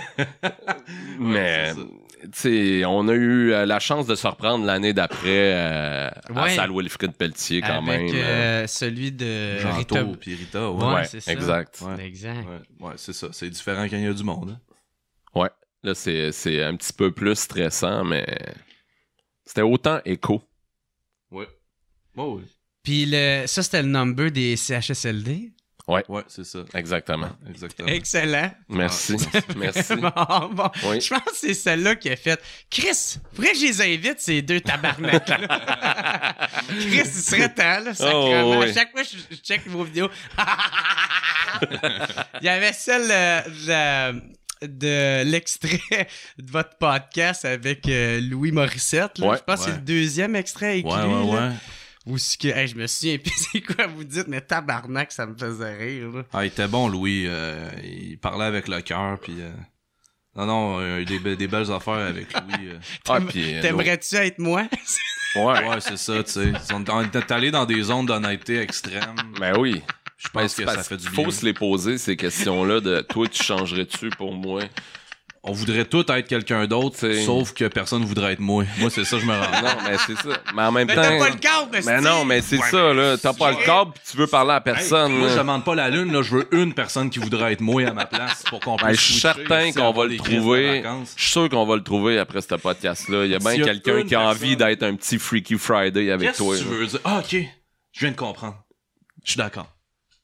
Mais, c'est ça. tu sais, on a eu euh, la chance de se reprendre l'année d'après euh, à Ouais. salle Wilfrid Pelletier quand Avec même. euh. euh, celui de Jean Rita... Taube puis Rita, ouais. Ouais, Ouais, c'est ça. exact. Ouais. Exact. Ouais, ouais, c'est ça. C'est différent quand il y a du monde. hein. Ouais, là, c'est c'est un petit peu plus stressant, mais c'était autant écho. Ouais. Oh, oui. Puis le, ça, c'était le number des C H S L D. Ouais, c'est ça. Exactement. Exactement. Excellent. Merci. Merci. Bon, bon. Oui. Je pense que c'est celle-là qui a fait Chris, faudrait que je les invite, ces deux tabarnak-là. Chris, il serait temps, là, sacrément. Oh, oui. À chaque fois que je, je check vos vidéos, il y avait celle euh, de, de l'extrait de votre podcast avec euh, Louis Morissette. Là. Ouais, je pense que c'est ouais. le deuxième extrait écrit. Ouais, ouais, là. ouais. Ou ce que, hey, je me souviens, puis c'est quoi vous dites, mais tabarnak, ça me faisait rire. Là. Ah, il était bon, Louis. Euh, il parlait avec le cœur, puis... euh, Non, non, euh, des, be- des belles affaires avec Louis. euh. Ah, puis, euh, T'aimerais-tu être moi? Ouais. Ouais, c'est ça, tu sais. On on était allé dans des zones d'honnêteté extrême. Ben oui. Je Ben, pense c'est que ça parce fait du qu'il bien. faut se les poser, ces questions-là de toi, tu changerais-tu pour moi? On voudrait tous être quelqu'un d'autre, C'est- sauf que personne voudrait être moi. Moi, c'est ça, je me rends. Non, mais c'est ça. Mais en même Mais temps. t'as pas le câble, Mais non, mais c'est ça, là. T'as pas le câble pis tu veux parler à personne. Hey, moi, là. je demande pas la lune, là. Je veux une personne qui voudrait être moi à ma place pour qu'on puisse. Ben, je suis switcher, certain si qu'on avoir va le des crises de trouver. vacances. Je suis sûr qu'on va le trouver après ce podcast-là. Il y a bien S'il y a quelqu'un une qui a envie personne- d'être un petit Freaky Friday avec Qu'est-ce toi. que tu là. veux dire? Ah, ok. Je viens de comprendre. Je suis d'accord.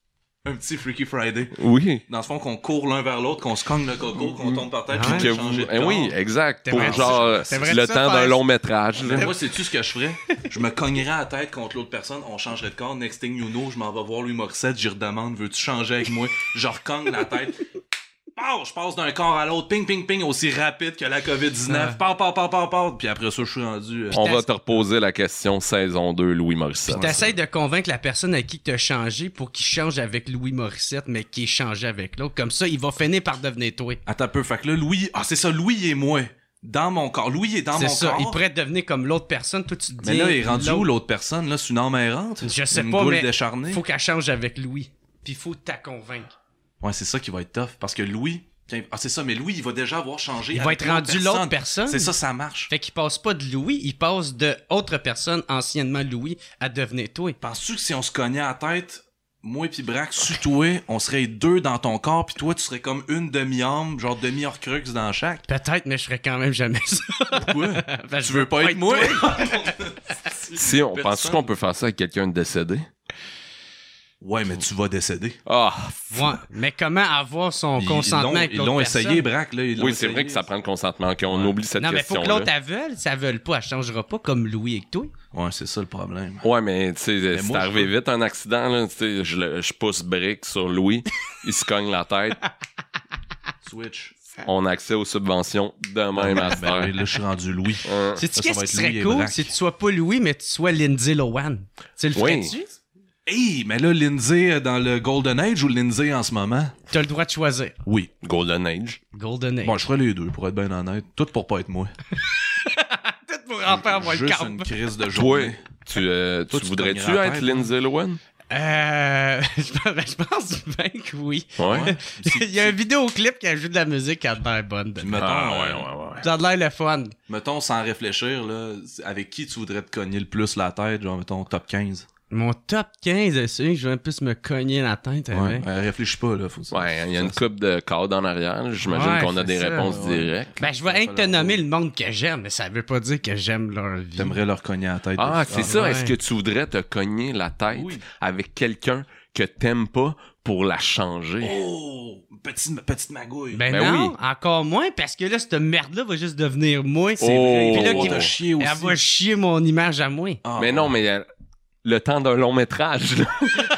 Un petit Freaky Friday. Oui. Dans ce fond, qu'on court l'un vers l'autre, qu'on se cogne le coco, qu'on tombe par terre, Ah puis Que qu'on vous... change de eh oui, corps. exact. Pour T'aimerais genre ça- t'aimerais le ça temps d'un faire- long métrage. Mais Là. moi, sais-tu ce que je ferais? Je me cognerais à la tête contre l'autre personne, on changerait de corps, next thing you know, je m'en vais voir Louis Morissette, j'y redemande, veux-tu changer avec moi? Je recogne la tête. Pow! Je passe d'un corps à l'autre, ping, ping, ping, aussi rapide que la covid dix-neuf. Ah. Pow, pow, pow, pow, pow. Puis après ça, je suis rendu... euh, On t'as- va te reposer la question saison deux, Louis Morissette. T'essayes de convaincre la personne à qui t'as changé pour qu'il change avec Louis Morissette, mais qu'il ait changé avec l'autre. Comme ça, il va finir par devenir toi. Attends un peu, fait que là, Louis... Ah, c'est ça, Louis et moi. Dans mon corps. Louis est dans C'est mon ça. corps. Il pourrait devenir comme l'autre personne. Toi, tu te dis. Mais là, il est rendu l'autre- où, l'autre personne? Là, c'est une âme errante? Je sais une pas, goule mais décharnée? faut qu'elle change avec Louis. Puis il faut t'as convaincre. Ouais, c'est ça qui va être tough. Parce que Louis... quand- Ah, c'est ça, mais Louis, il va déjà avoir changé. Il va avec être rendu l'autre personne. C'est ça, ça marche. Fait qu'il passe pas de Louis, il passe de autre personne, anciennement Louis, à devenir toi. Penses-tu que si on se cognait à la tête, moi pis Brax, sur toi, on serait deux dans ton corps, pis toi, tu serais comme une demi-âme, genre demi-horcrux dans chaque? Peut-être, mais je ferais quand même jamais ça. Pourquoi? Parce Tu que veux pas être moi? Si on pense qu'on peut faire ça avec quelqu'un de décédé? Ouais, mais tu vas décéder. Ah, Ouais, mais comment avoir son Ils- consentement ils l'ont, avec ils l'autre l'ont personne? essayé, Braque, là. Ils l'ont oui, c'est essayé. vrai que ça prend le consentement. qu'on oublie cette Non, mais faut question-là. que l'autre elle veuille. Si elle veut pas, elle changera pas comme Louis et toi. Ouais, c'est ça le problème. Ouais, mais tu sais, c'est moi, arrivé je peux- vite un accident, là. Tu sais, je, le- je pousse brique sur Louis, il se cogne la tête. Switch. On a accès aux subventions de même à Ben faire. oui, là, je suis rendu Louis. Hein. Sais-tu Ça, ça qu'est-ce va qui être Louis serait et cool Braque. si tu sois pas Louis, mais tu sois Lindsay Lohan? Tu le Oui. ferais-tu? Hey, mais là, Lindsay dans le Golden Age ou Lindsay en ce moment? T'as le droit de choisir. Oui. Golden Age. Golden Age. Bon, je ferais les deux, pour être bien honnête. Tout pour pas être moi. Peut-être pour en faire moi le Juste camp. une crise de Toi, journée. tu, euh, Toi, tu tu voudrais-tu cogneras la être tête, Lindsay Lohan? Euh, je pense- ben, je pense bien que oui. Ouais. Il y a un vidéoclip qui ajoute de la musique qui a l'air bonne. Puis mettons, Ah, euh, ouais, ouais, ouais. Ça a l'air le fun. mettons, sans réfléchir, là, avec qui tu voudrais te cogner le plus la tête? Genre, mettons, top quinze. Mon top quinze, c'est celui que je vais un peu se me cogner la tête Ouais. avec. Euh, réfléchis pas, là. Faut ça. Ouais, il y a ça- une coupe de cadres en arrière. là. J'imagine Ouais, qu'on a c'est des ça, réponses ouais. directes. Ben, je vais Ça rien fait que te leur nommer tour. le monde que j'aime, mais ça veut pas dire que j'aime leur vie. T'aimerais leur cogner la tête. Ah, de- c'est ça. ouais. Est-ce que tu voudrais te cogner la tête Oui. avec quelqu'un que t'aimes pas pour la changer? Oh! Petite, petite magouille. Ben, Ben non, oui. encore moins, parce que là, cette merde-là va juste devenir moi. C'est vrai. Puis là, Oh. qui va va chier aussi. Elle va chier mon image à moi. Ah. Mais non, mais euh, le temps d'un long métrage, là,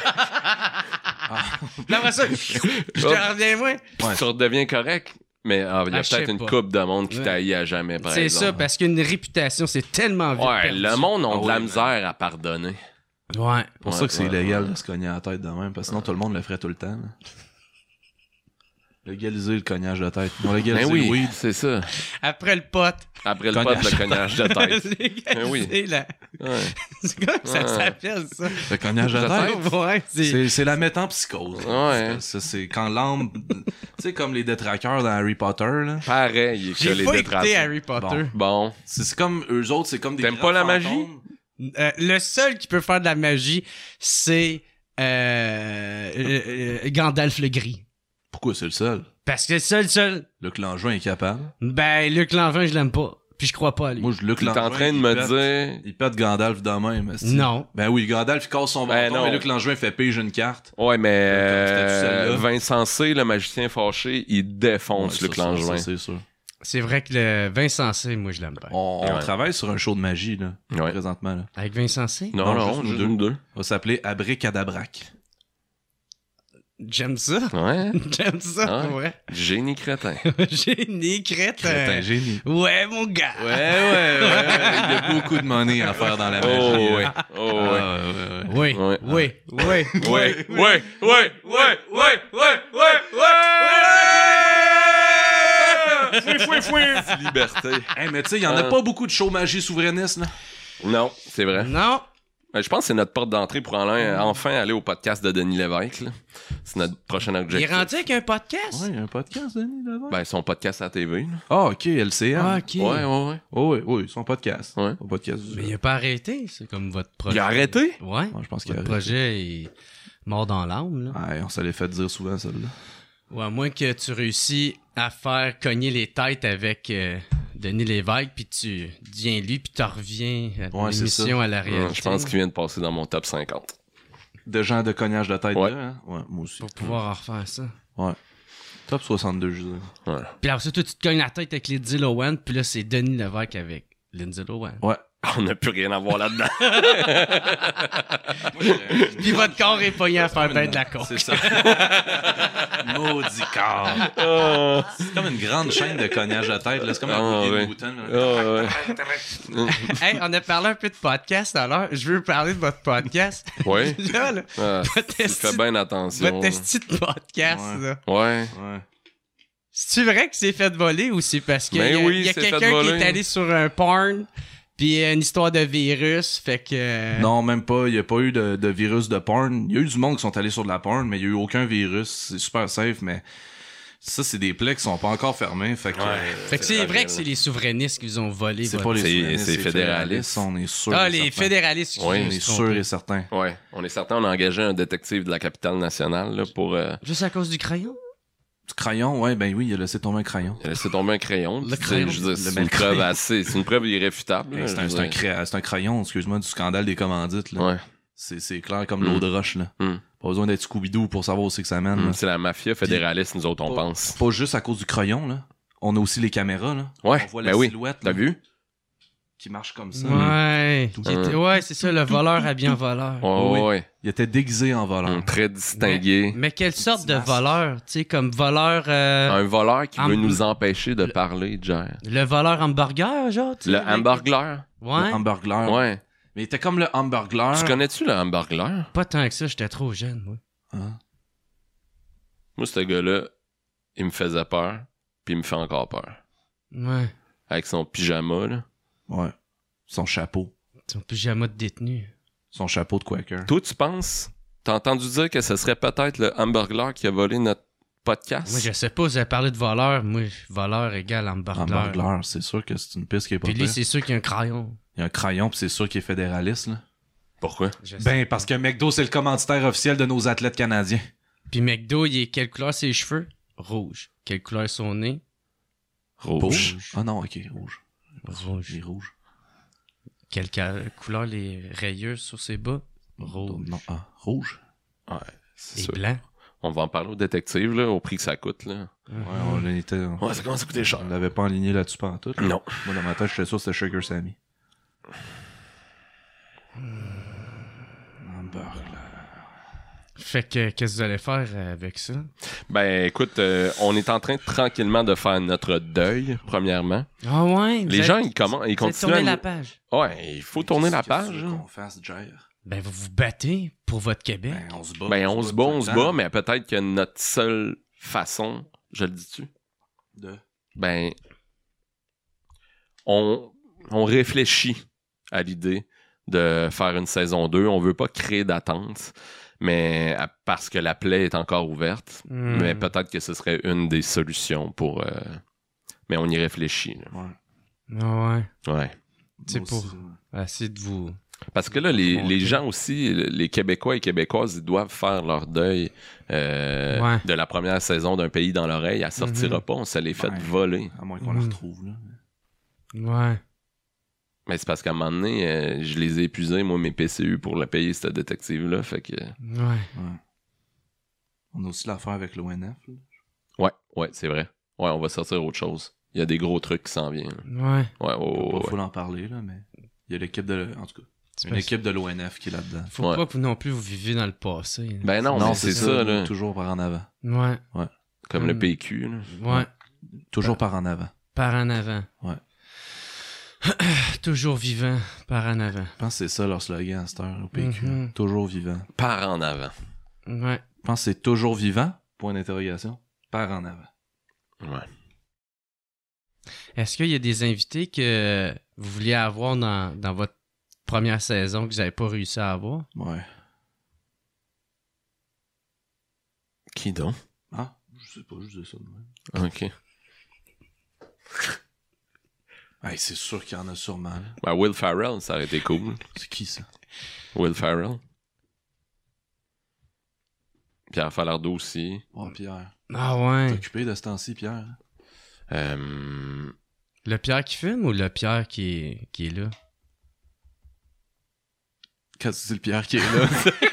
Là, après ça, je te reviens, moi. Ouais. tu redeviens correct. Mais ah, il y a Ah, je sais peut-être une pas. coupe de monde qui Ouais. t'haït à jamais, par C'est exemple. ça, parce qu'une réputation, c'est tellement vite Ouais, perdu. le monde a Ah de la oui, misère à pardonner. Ouais. C'est pour Ouais, ça que c'est ouais, illégal ouais. de se cogner la tête de même, parce que sinon tout le monde le ferait tout le temps. là. Légaliser le cognage de tête. On Ben légalise oui, le weed. c'est ça. Après le pote. Après le Cognage. pote, le cognage de tête. Légaliser oui. la- Ouais. C'est comme ça Ouais. s'appelle, ça. Le cognage de De tête. Ouais, c'est... C'est, c'est la métempsychose. Ouais. Ça, c'est quand l'âme. Tu sais, comme les détraqueurs dans Harry Potter, là. Pareil que J'ai les pas détraqués. écouté Harry Potter. Bon. C'est, c'est comme eux autres, c'est comme des. T'aimes grands pas la fantômes. Euh, le seul qui peut faire de la magie, c'est euh, euh, euh, Gandalf le Gris. Pourquoi c'est le seul? Parce que seul, seul, Luc Langevin est capable. ben, Luc Langevin, je l'aime pas. Puis je crois pas à lui. Moi, je- Luc Tu es Langevin. en train de il me pète- dire... Il pète Gandalf de même. esti. Non. Ben oui, Gandalf, il casse son Ben bâton, non. mais Luc Langevin fait pige une carte. Ouais, mais Comme c'était tout seul, euh, là. Vincent C, le magicien fâché, il défonce Ouais, Luc ça, ça, Langevin. ça, c'est sûr. C'est vrai que le Vincent C, moi, je l'aime pas. On, on Ouais. travaille sur un show de magie, là, Ouais. présentement. Là. Avec Vincent C? Non, Non, non, juste nous juste deux. nous deux. Ça va s'appeler Abracadabrac. J'aime ça. Ouais. J'aime ça, Ah. pour vrai. Génie crétin. Génie, crétin. Crétin génie. Ouais, mon gars. Ouais, ouais, ouais, ouais. Il y a beaucoup de money à faire dans la magie. Oh, là. ouais. Ah, Oh, ouais. ouais, ouais, ouais. Oui, Ouais. oui, oui. Ouais, ouais, ouais, ouais, ouais, ouais, ouais, ouais! Fouille, fouille, fouille! Liberté. Hey, mais tu sais, il y en a Euh. pas beaucoup de shows magie souverainistes, là. Non, c'est vrai. Non. Ben, je pense que c'est notre porte d'entrée pour aller, enfin aller au podcast de Denis Lévesque. là. C'est notre prochain Il est objectif. rendu avec un podcast? Ouais, il y a un podcast, Denis, là-bas. Ben, son podcast à la T V. là. Ah, ok, L C M. Ah, ok. Ouais, ouais, ouais. Oh, oui, oui, son podcast. Ouais. Son podcast. Mais il a pas arrêté, c'est comme votre projet. Il a arrêté? Ouais. Ouais, je pense qu'il a Votre arrêté. projet est mort dans l'âme, là. Ouais, on se l'est fait dire souvent, celle-là. Ou à moins que tu réussis à faire cogner les têtes avec euh, Denis Lévesque, puis tu deviens lui, puis tu reviens à Ouais, c'est l'émission à la Ouais, réalité. je pense qu'il vient de passer dans mon top cinquante. De gens de cognage de tête, Ouais. là, hein? Ouais, moi aussi. Pour pouvoir en refaire ça. Ouais. Top soixante-deux, je veux dire. Ouais. Puis après ça, toi, tu te cognes la tête avec Lindsay Lohan, puis là, c'est Denis Lévesque avec Lindsay Lohan. Ouais. On n'a plus rien à voir là-dedans. Puis votre corps est pogné à faire ben de la coke. C'est ça. Maudit corps. Oh, C'est comme une grande chaîne de cognage de tête, là. C'est comme un Ah, boulier ouais. de Bouton, là. oh, ouais. Hey, on a parlé un peu de podcast alors. Je veux parler de votre podcast. Ouais. Là, là, Ah, votre tu esti fais bien attention. votre esti de podcast, Ouais. là. Ouais. Ouais. C'est-tu vrai que c'est fait voler ou c'est parce qu'il y a, Ben oui, il y a c'est fait quelqu'un qui voler. est allé sur un porn, puis une histoire de virus, fait que... Non, même pas. Il n'y a pas eu de, de virus de porn. Il y a eu du monde qui sont allés sur de la porn, mais il n'y a eu aucun virus. C'est super safe, mais ça, c'est des plaies qui sont pas encore fermées. Fait que, Ouais. euh, Fait que c'est vrai que c'est les souverainistes qui vous ont volé c'est votre... pas les C'est- souverainistes, c'est les fédéralistes. On est sûr. Ah, et les certain. fédéralistes. On excusez, est je me suis sûr trompé. et certain. Ouais. On est certain, on a engagé un détective de la capitale nationale là, pour... euh, Juste à cause du crayon? Du crayon, ouais, ben oui, il a laissé tomber un crayon. Il a laissé tomber un crayon. Le Tu sais, crayon. je veux dire, c'est Le- une le preuve crayon. assez... C'est une preuve irréfutable. là, Ben, c'est, je un, veux c'est, un dire. cré- c'est un crayon, excuse-moi, du scandale des commandites. Là. Ouais. C'est, c'est clair comme l'eau de roche. Là. Mm. Pas besoin d'être Scooby-Doo pour savoir où c'est que ça mène. Hum, c'est la mafia fédéraliste, nous autres, on pas, pense. Pas juste à cause du crayon, là. On a aussi les caméras, là. Ouais, On voit ben la oui. silhouette, T'as là, vu? qui marche comme ça. Ouais. Tout. Qui était- ouais, c'est ça, le voleur habillé en voleur. Ouais, Oui. ouais. Il était déguisé en voleur. Hum, très distingué. Mais quelle sorte de masque. voleur? Tu sais, comme voleur... euh, Un voleur qui veut Ham- nous empêcher de le- parler, Jer. Le voleur hamburger, genre? tu sais, Le avec- hamburglar. Ouais. Le hamburglar. Ouais. Mais il était comme le hamburglar. Tu connais-tu le hamburglar? Pas tant que ça, j'étais trop jeune, moi. Hein? Moi, ce gars-là, il me faisait peur, puis il me fait encore peur. Ouais. Avec son pyjama, là. Ouais. Son chapeau. Son pyjama de détenu. Son chapeau de Quaker. Toi, tu penses? T'as entendu dire que ce serait peut-être le hamburglar qui a volé notre podcast? Moi, je sais pas, vous avez parlé de voleur. Moi, voleur égale hamburger. Hamburglar, c'est sûr que c'est une piste qui est pas Puis lui, pire. c'est sûr qu'il y a un crayon. Il y a un crayon, puis c'est sûr qu'il est fédéraliste, là. Pourquoi? Je sais Ben, pas. parce que McDo, c'est le commanditaire officiel de nos athlètes canadiens. Puis McDo, il est quelle couleur ses cheveux? Rouge. Quelle couleur son nez? Rouge. Ah non, ok, rouge. Rouge. Il est rouge. Quelle ca- couleur les rayures sur ses bas? Rouge. Non, ah, rouge. Ouais, c'est Et sûr. blanc. On va en parler au détective, là, au prix que ça coûte, là. Ouais, on était. On, Ouais, ça commence à coûter cher. on l'avait pas aligné là-dessus pendant tout. là. Non. Moi, dans ma tête, j'étais sûr que c'était Sugar Sammy. Hamburglar. Fait que, qu'est-ce que vous allez faire euh, avec ça? Ben, écoute, euh, on est en train tranquillement de faire notre deuil, premièrement. Ah ouais? Les gens, ils, comment, ils Vous avez continuent tourné à... la nous- page. Ouais, il faut tourner la Qu'est-ce que tu page. veux hein. qu'on fasse, Jer? Ben, vous vous battez pour votre Québec. Ben, on se bat. Ben, on se bat, tout on le se temps. bat, mais peut-être que notre seule façon, je le dis-tu? De... Ben, on, on réfléchit à l'idée de faire une saison deux. On veut pas créer d'attente, mais à- parce que la plaie est encore ouverte. Hmm. Mais peut-être que ce serait une des solutions pour... euh, Mais on y réfléchit. là. Ouais. Ah ouais. Ouais. C'est Moi pour aussi, ouais. essayer de vous... Parce que là, les, Monter. les gens aussi, les Québécois et Québécoises, ils doivent faire leur deuil euh, Ouais. de la première saison d'un pays dans l'oreille. Elle sortira Mhm. pas, on se les fait Ouais. voler. À moins qu'on la Mm. retrouve, là. Ouais. Mais c'est parce qu'à un moment donné, euh, je les ai épuisés, moi, mes P C U, pour le payer, ce détective-là. Fait que... Ouais. Ouais. On a aussi l'affaire avec l'O N F, là. Ouais, ouais, c'est vrai. Ouais, on va sortir autre chose. Il y a des gros trucs qui s'en viennent. Ouais. Ouais, ouais, ouais, Pas ouais. faut en parler, là, mais il y a l'équipe de... En tout cas, C'est une parce- équipe de l'O N F qui est là-dedans. Faut Ouais. pas que vous non plus vous vivez dans le passé. là. Ben non, mais c'est ça, là. Toujours par en avant. Ouais. Comme le Mm. P Q, là. Ouais. Toujours par en avant. Par en avant. Ouais. Toujours vivant, par en avant. Je pense que c'est ça leur slogan à cette heure, au P Q. Mhm. Toujours vivant. Par en avant. Ouais. Je pense que c'est toujours vivant, point d'interrogation, par en avant. Ouais. Est-ce qu'il y a des invités que vous vouliez avoir dans, dans votre première saison que vous n'avez pas réussi à avoir? Ouais. Qui donc? Ah, je sais pas, je dis ça de même. OK. Hey, c'est sûr qu'il y en a sûrement, là. Ben, Will Ferrell, ça aurait été cool. C'est qui, ça? Will Ferrell. Pierre Falardeau aussi. Oh, Pierre. Ah T'es ouais. occupé de ce temps-ci, Pierre? Euh... Le Pierre qui filme ou le Pierre qui est, qui est là? Quand tu dis le Pierre qui est là.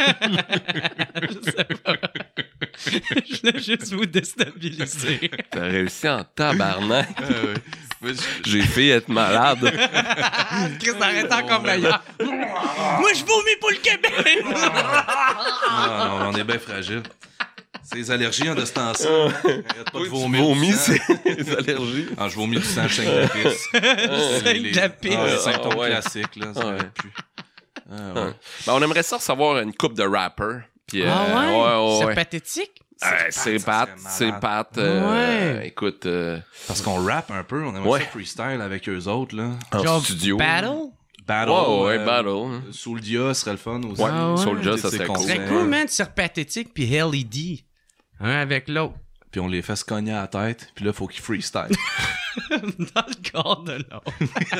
Je sais pas. Je voulais juste vous déstabiliser. T'as réussi en tabarnak. Ah ouais. Moi, je- J'ai fait être malade. Chris, arrête encore meilleur. Moi, je vomis pour le Québec! Non, non, on est bien fragile. C'est les allergies hein, de ce temps-ci. Arrête pas de Tu vomir. vomis, du sang. c'est les allergies. Ah, je vomis du sang, je saigne de la pisse. C'est Les- de la pisse. Ah, les Ah, symptômes ouais. classiques, là. Ça Ah, arrête ouais. plus. Ah, ouais. Ben, on aimerait ça recevoir une coupe de rappers. Puis, euh, Ah ouais? ouais, ouais, C'est ouais. pathétique? Ouais, c'est Pat, ça serait c'est malade. Pat. euh, Ouais. Écoute, euh, Parce qu'on rappe un peu, on aimerait Ouais. ça freestyle avec eux autres, là. en Genre studio. Battle? Battle. Ouais, ouais, euh, battle. Souldia serait le fun aussi. Ouais, Ah ouais. Soulja, ça C'est serait con. cool. Ce serait Ouais. cool, man, de faire pathétique puis L E D. Un avec l'autre. Puis on les fait se cogner à la tête, puis là, faut qu'ils freestyle. Dans le corps de l'autre.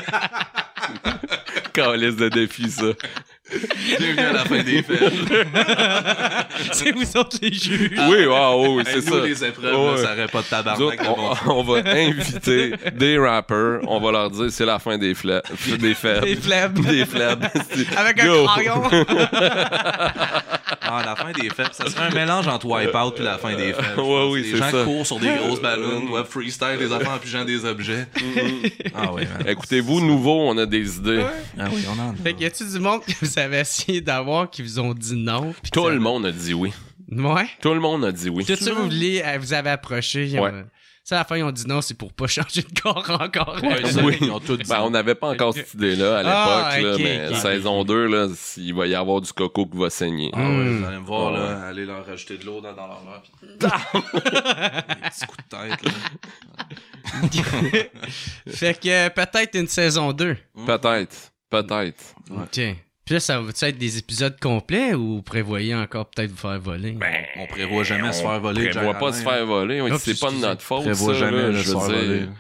Calice de défi, ça. Bienvenue à la fin des fêtes. C'est vous autres les juges. Oui, wow, oui, c'est Hey, nous, ça. les épreuves, Ouais. là, ça aurait pas de Nous tabarnak. autres, de bon on, on va inviter des rappers, on va leur dire c'est la fin des fla- des faibles. Des flabs. Des flabs. Avec un Go. crayon. Ah, la fin des fêtes. Ça serait un mélange entre Wipeout et la fin des fêtes. Ouais, oui, les c'est gens ça. courent sur des grosses ballons, doivent freestyle des affaires en pigeant des objets. Ah oui, man. Écoutez-vous, nouveau, on a des idées. Ah oui, on en a. Fait que y a-tu du monde que vous avez essayé d'avoir qui vous ont dit non? puis que Tout ça- le monde a dit oui. Ouais. Tout le monde a dit oui. Tout ça, vous, voulez, euh, vous avez approché. ils ont- Ouais. Ça, à la fin, ils ont dit non, c'est pour pas changer de corps encore. Ouais, ça, Oui. ils ont tout dit. Ben, on n'avait pas encore cette idée-là à Ah, l'époque, là, ok, mais ok. saison deux, là, il va y avoir du coco qui va saigner. Ah ouais, Mm. vous allez me voir, Ouais. là, aller leur rajouter de l'eau dans, dans leur verre. Pis... Des petits coups de tête, là. Fait que euh, peut-être une saison deux. Peut-être. Peut-être. OK. Puis là, ça va être des épisodes complets ou vous prévoyez encore peut-être vous faire voler? Ben, On prévoit jamais se faire voler. On prévoit Jack pas Alain, se faire voler. Oui, Ah, c'est puis pas de excusez. notre faute, prévoit ça, jamais là, de je se faire veux voler. dire.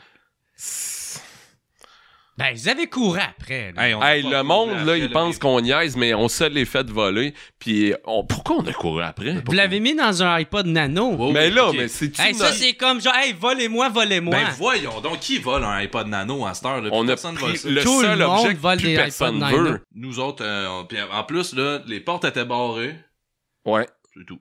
Ben, ils avaient couru après. là. Hey, on a Hey, pas le couru monde, après, là, il pense les- qu'on niaise, mais on se les fait voler. Puis, on... pourquoi on a couru après? Vous l'avez mis dans un iPod Nano. Ouais, Mais oui, là, ok. mais c'est-tu Hey, ça, notre- c'est comme genre, hey, volez-moi, volez-moi. Ben voyons donc, qui vole un iPod Nano à cette heure? Là? On a Personne pris vole ça. le Tout seul le monde objet que vole plus des personne iPod Nano. veut. Nous autres, euh, on- puis en plus, là, les portes étaient barrées. Ouais. C'est tout.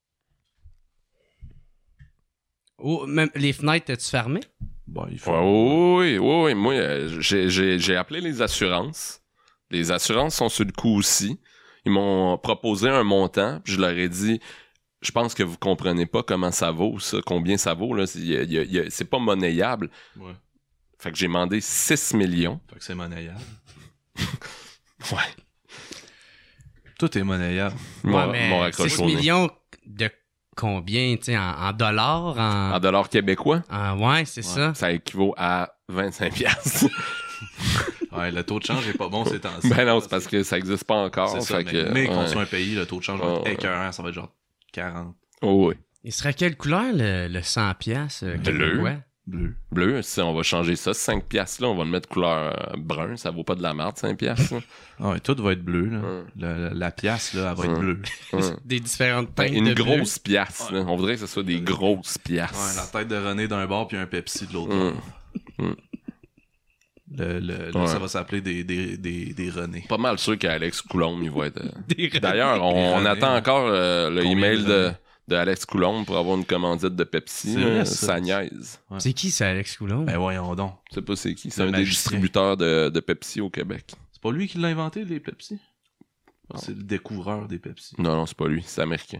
Oh, même les fenêtres, as-tu fermé? Bon, il faut... Ouais, oui, oui, oui. Moi, euh, j'ai, j'ai, j'ai appelé les assurances. Les assurances sont sur le coup aussi. Ils m'ont proposé un montant. Puis je leur ai dit, je pense que vous comprenez pas comment ça vaut, ça, combien ça vaut. Là. C'est, y a- y a- y a- c'est pas monnayable. Ouais. Fait que j'ai demandé six millions. Fait que c'est monnayable. Ouais. Tout est monnayable. Ils m'ont- Ouais, mais m'ont raccroché six au nez. millions de combien, tu sais, en, en dollars? En, En dollars québécois, en- ouais, c'est ça. ça équivaut à vingt-cinq piastres. Ouais, le taux de change est pas bon ces temps-ci. Ben non, c'est parce que ça existe pas encore. C'est ça, fait mais, que, mais qu'on ouais. soit un pays, le taux de change va Ouais, être ouais. écœurant, ça va être genre quarante. Oh, oui. Il serait quelle couleur le, le cent piastres? euh, Bleu. québécois? Bleu. Bleu, si on va changer ça, cinq piastres là, on va le mettre couleur euh, brun, ça vaut pas de la merde, cinq piastres. là. Ah ouais, tout va être bleu, là. Ouais. La, la- la pièce, là, elle va être Ouais. bleue. Ouais. Des différentes Ben, teintes une de bleu. grosse pièce, là. On voudrait que ce soit des grosses Ouais, la pièces. tête de René d'un bord puis un Pepsi de l'autre Mm. bord. Le, le, là, Ouais. ça va s'appeler des, des, des, des René. Pas mal sûr qu'Alex Coulombe, il va être... euh, Des René. D'ailleurs, on, Des on René, attend hein. encore euh, le Combien email de de, René? de Alex Coulombe pour avoir une commandite de Pepsi. C'est là. vrai, ça. Ça niaise. C'est qui, ça, Alex Coulomb? Ben voyons donc. Je sais pas c'est qui. C'est Le un des magicien. distributeurs de, de Pepsi au Québec. C'est pas lui qui l'a inventé, les Pepsi? Non. C'est le découvreur des Pepsi. Non, non, c'est pas lui. C'est américain.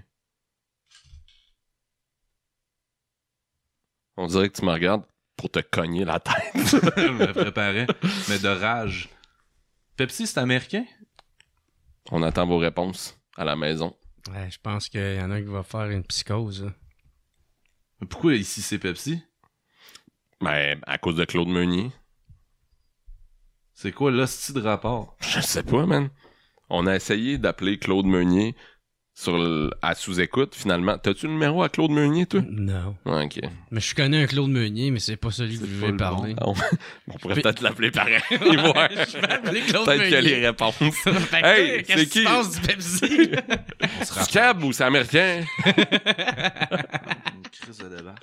On dirait que tu me regardes pour te cogner la tête. Je me préparais. Mais de rage. Pepsi, c'est américain? On attend vos réponses à la maison. Ouais, je pense qu'il y en a qui va faire une psychose. là. Mais pourquoi ici c'est Pepsi? Ben, à cause de Claude Meunier. C'est quoi l'hostie de rapport? Je sais pas, man. On a essayé d'appeler Claude Meunier sur le- à sous-écoute, finalement. T'as-tu le numéro à Claude Meunier, toi? Non. Ouais, ok. Mais je connais un Claude Meunier, mais c'est pas celui que C'est je pas vais le parler. On, on pourrait peux- peut-être l'appeler pareil. Et voir. Je vais appeler Claude Peut-être qu'il y a Meunier. les réponses. Fait que Hey, toi, qu'est-ce c'est que tu qui? penses du Pepsi? On se C'est cab ou c'est américain? Une crise de débat.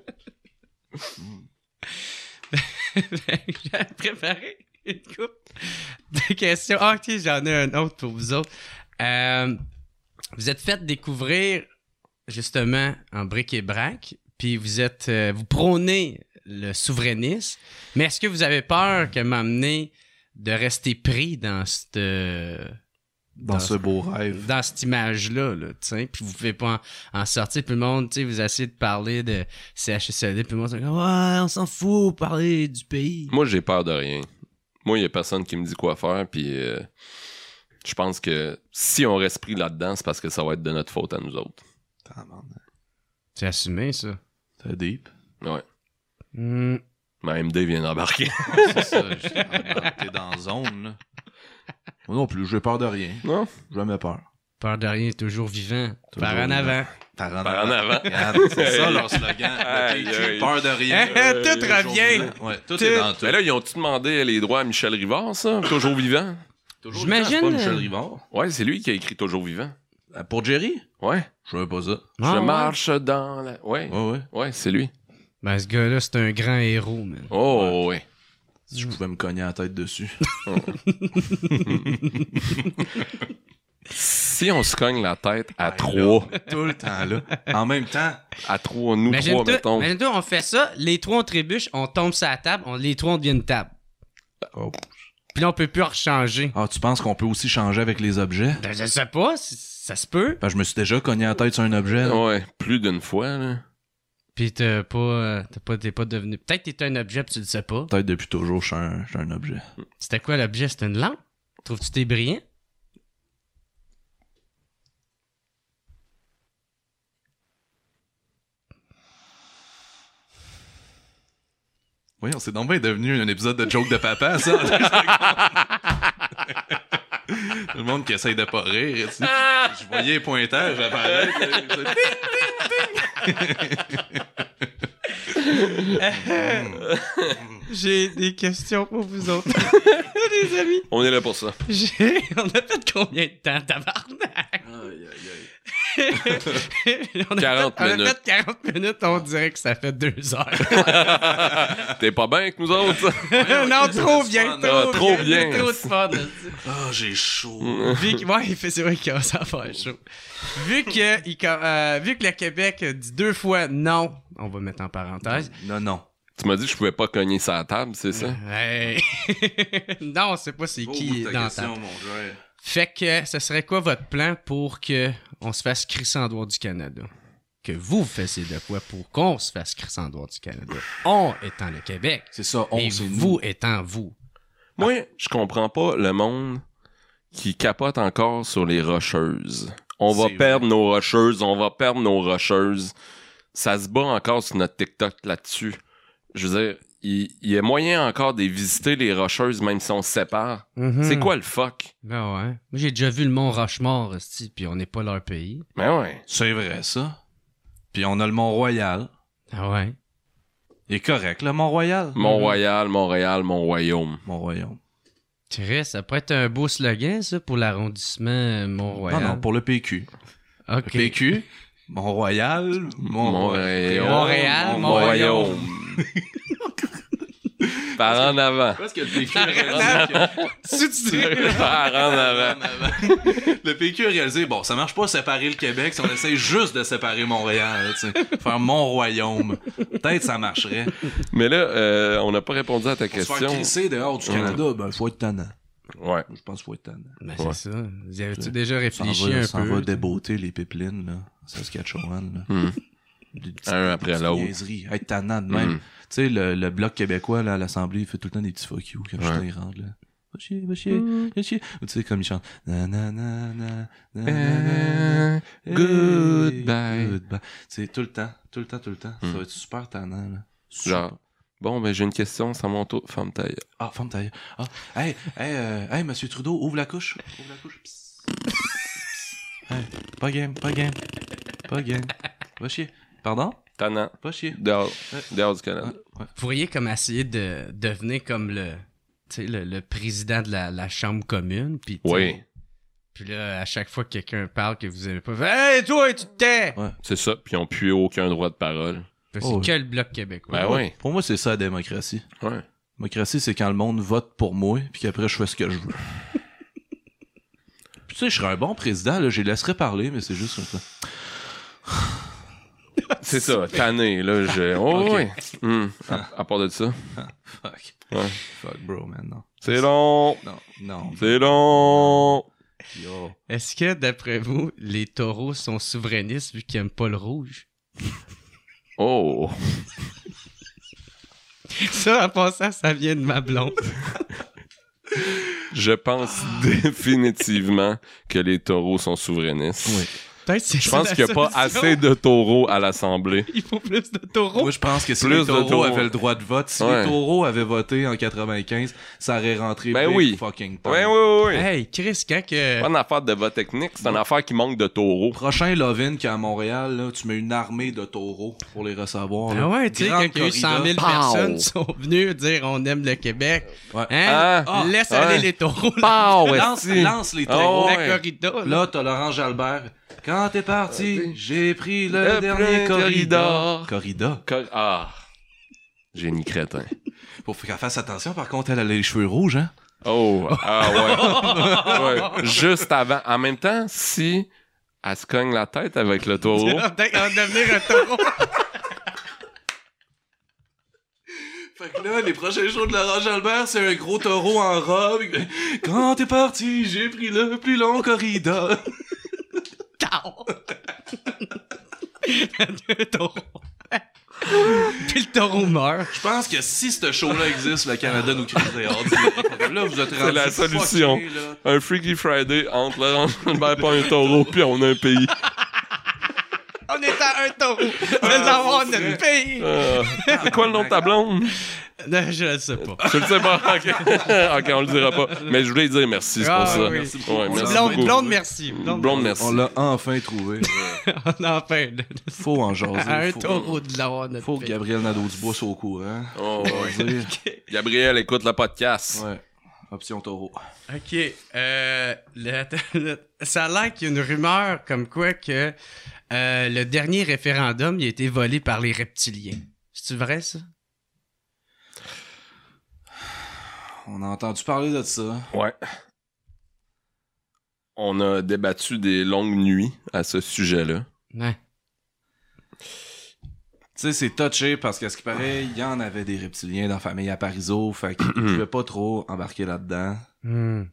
J'ai préparé une couple de questions. Ah, ok, j'en ai un autre pour vous autres. Euh, vous êtes fait découvrir, justement, en bric-et-brac, puis vous êtes, euh, vous prônez le souverainisme, mais est-ce que vous avez peur que m'amener de rester pris dans cette... euh, Dans ce beau rêve. dans cette image-là, là, tu sais, puis vous pouvez pas en, en sortir, puis le monde, tu sais, vous essayez de parler de C H S L D, puis le monde dit « Ouais, on s'en fout, parler du pays. » Moi, j'ai peur de rien. Moi, il y a personne qui me dit quoi faire, puis euh, je pense que si on reste pris là-dedans, c'est parce que ça va être de notre faute à nous autres. C'est assumé, ça. C'est deep. Ouais. Hmm. Ma M D vient d'embarquer. C'est ça. je- T'es dans zone, là. Moi non plus, j'ai peur de rien. Non? Jamais peur. Peur de rien, toujours vivant. Toujours Par en vivant. avant. Par en Par en avant. Regarde, c'est ça leur slogan. Aïe, Le P Q, aïe. peur de rien. Hein, tout Toujours revient. vivant. Ouais, tout, Tout. est dans tout. Mais là, ils ont-tu demandé les droits à Michel Rivard, ça? Toujours vivant? Toujours J'imagine, vivant, c'est pas Michel euh, Rivard. Ouais, c'est lui qui a écrit Toujours vivant. Euh, Pour Jerry? Ouais. Je savais pas ça. Ah, Je ouais. marche dans la... Ouais. Ouais, ouais. Ouais, c'est lui. Ben, ce gars-là, c'est un grand héros, man. Oh, ouais. Si je pouvais me cogner la tête dessus. si on se cogne la tête à Ouais, trois, là, tout le temps, là. En même temps, à trois, nous trois, Imagine-toi, mettons. imagine-toi, on fait ça, les trois on trébuche, on tombe sur la table, on, les trois on devient une table. oh. Puis là, on peut plus rechanger. Ah, tu penses qu'on peut aussi changer avec les objets? Ben, je sais pas, c- ça se peut. Ben, je me suis déjà cogné la tête sur un objet. là. Ouais, plus d'une fois, là. Puis t'as pas, euh, t'as pas, t'es pas devenu. Peut-être que t'étais un objet, puis tu le sais pas. Peut-être depuis toujours, je suis un, je suis un objet. C'était quoi l'objet? C'était une lampe? Trouves-tu t'es brillant? Oui, on s'est donc bien devenu un épisode de joke de papa, ça. Tout le monde qui essaye de pas rire. Tu sais. Je voyais les pointages apparaître. J'ai des questions pour vous autres. Les amis. On est là pour ça. J'ai... On a fait combien de temps, tabarnak? Aïe, aïe, aïe. on a quarante fait, on a minutes. fait quarante minutes, on dirait que ça fait deux heures. T'es pas bien avec nous autres? non, trop bien, fun. trop, Ah, trop bien. Trop de fun. Ah, j'ai chaud. Vu que, ouais, il fait, c'est vrai qu'il commence à faire chaud. Vu que, il, com- euh, vu que le Québec a dit deux fois non, on va mettre en parenthèse. Non, non. Tu m'as dit que je pouvais pas cogner sa table, c'est ça? Hey. non, c'est pas c'est Va au qui bout de est ta dans la question, table. mon joueur. Fait que, ce serait quoi votre plan pour que on se fasse crisser en dehors du Canada? Que vous fassiez de quoi pour qu'on se fasse crisser en dehors du Canada? On étant le Québec. C'est ça, on, et c'est vous nous. étant vous. Moi, je comprends pas le monde qui capote encore sur les rocheuses. On va C'est perdre nos rocheuses, on va perdre nos rocheuses. Ça se bat encore sur notre TikTok là-dessus. Je veux dire, il, il y a moyen encore de visiter les rocheuses même si on se sépare. Mm-hmm. C'est quoi le fuck? Ben ouais. Moi, j'ai déjà vu le Mont Rochemort, hostie, puis on n'est pas leur pays. Ben ouais. C'est vrai, ça. Puis on a le Mont-Royal. Ah ouais. Il est correct, le Mont-Royal. Mont-Royal, Montréal, Mont-Royaume. Mont-Royaume. Thérèse, ça pourrait être un beau slogan, ça, pour l'arrondissement Mont-Royal. Non, non, pour le P Q. OK. Le P Q, Mont-Royal, Montréal, Montréal, Mont-Royaume. Par en avant. Parce que le P Q a réalisé Si tu dis... Par en avant. que- Le P Q a réalisé, bon, ça marche pas séparer le Québec si on essaye juste de séparer Montréal, tu sais. Faire Mont-Royaume. Peut-être ça marcherait. Mais là, euh, on n'a pas répondu à ta Pour se faire question. crisser dehors du Canada, ben, faut être tannant. Ouais. Je pense qu'il faut être tannant. Ben, Ouais. c'est ça. Vous avez-tu déjà Ça réfléchi va, un ça peu? va débeauter les pipelines, là. Saskatchewan, là. Hmm. Des petites- Un après petites l'autre. niaiseries. Être tannant de même. Mm. Tu sais, le, le Bloc québécois, là, à l'Assemblée, il fait tout le temps des petits fuck you quand Ouais. Justin il rentre, là. Va chier, va chier, va chier. Ou tu sais, comme il chante. Na, na, na, na, na, na, na, hey, Goodbye. Goodbye. Tu sais, tout le temps, tout le temps, tout le temps. Ça Mm. va être super tannant, là. Super. Genre, bon, ben j'ai une question, c'est à mon tour. Femme taille. Ah, femme taille. Ah, hey, hey, euh, hey, monsieur Trudeau, ouvre la couche. Ouvre la couche. Psst. Psst. Hey, pas game, pas game. Pas game. Va chier. Pardon? Tannant. Pas chier. Dehors, Ouais. dehors du Canada. Ouais, ouais. Vous pourriez comme essayer de devenir comme le, tu sais, le, le président de la, la chambre commune. Puis, tu sais, Oui, puis là, à chaque fois que quelqu'un parle que vous aimez pas, vous faites, hey, toi, tu te tais! Ouais. c'est ça. Puis ils n'ont plus aucun droit de parole. C'est Oh, que le bloc québécois. Ben oui. Pour moi, c'est ça la démocratie. Ouais. La démocratie, c'est quand le monde vote pour moi, puis qu'après, je fais ce que je veux. Puis tu sais, je serais un bon président, là, je les laisserais parler, mais c'est juste ça. C'est ça, tanné, là. Je... Oh, Ok. oui. Hmm. À, à part de ça. Fuck. Ouais. Fuck, bro, man, non. C'est long. Non, non. C'est long. Yo. Est-ce que, d'après vous, les taureaux sont souverainistes vu qu'ils aiment pas le rouge? Oh. Ça, en passant, ça vient de ma blonde. Je pense définitivement que les taureaux sont souverainistes. Oui. Peut-être c'est Je ça pense la qu'il n'y a pas solution. assez de taureaux à l'Assemblée. Il faut plus de taureaux. Moi, je pense que si Plus les de taureaux taureaux. avaient le droit de vote, si Ouais. les taureaux avaient voté en quatre-vingt-quinze, ça aurait rentré Ben big oui. fucking Oui, time. oui, oui. oui. Hey, Chris, quand que... Pas une affaire de vote technique, c'est une affaire qui manque de taureaux. Prochain Lovin qui est à Montréal, là, tu mets une armée de taureaux pour les recevoir. là. Ah ouais, tu sais, quand Grande il y a eu cent mille Pow! personnes qui sont venues dire on aime le Québec. Ouais. Hein? Ah, Laisse ouais. aller les taureaux. Pow, Lance, esti. lance les taureaux. Oh, La ouais. corrida. Là. Là, t'as Laurent Jalbert. Quand t'es parti, j'ai pris le, Le dernier plein corridor. corridor. Corrida. Co- Ah. Génie crétin. Faut qu'elle fasse attention, par contre, elle a les cheveux rouges, hein? Oh, ah ouais. ouais. Juste avant. En même temps, si elle se cogne la tête avec le taureau... On va devenir un taureau. Fait que là, les prochains shows de Laurent Jalbert, c'est un gros taureau en robe. Quand t'es parti, j'ai pris le plus long corridor. Deux taureaux. Puis le taureau meurt. Je pense que si ce show-là existe, le Canada nous crierait hors direct. Là, vous êtes C'est la solution. fucké, là. Un Freaky Friday entre Laurent Jalbert et un taureau, puis on a un pays. On est à un taureau de l'avoir notre pays. Euh, c'est quoi le nom de ta blonde? Non, je le sais pas. Je le sais pas. OK, ok, on le dira pas. Mais je voulais dire merci, c'est pour Ah, ça. oui. Merci beaucoup. Ouais, merci Blonde, beaucoup. blonde, merci. Blonde, Blonde, merci. On l'a enfin trouvé. On a enfin Faut en jaser. un faut, taureau de l'avoir notre faut que pays. Gabriel Nadeau-Dubois soit au courant. Oh, On va dire. Gabriel, écoute le podcast. Ouais. Option taureau. OK. Euh, le- le- ça a l'air qu'il y a une rumeur comme quoi que euh, le dernier référendum il a été volé par les reptiliens. C'est-tu vrai, ça? On a entendu parler de ça. Ouais. On a débattu des longues nuits à ce sujet-là. Ouais. Tu sais, c'est touché parce qu'à ce qui paraît, il y en avait des reptiliens dans la famille à Parizeau, fait qu'ils pouvaient pas trop embarquer là-dedans. Hmm.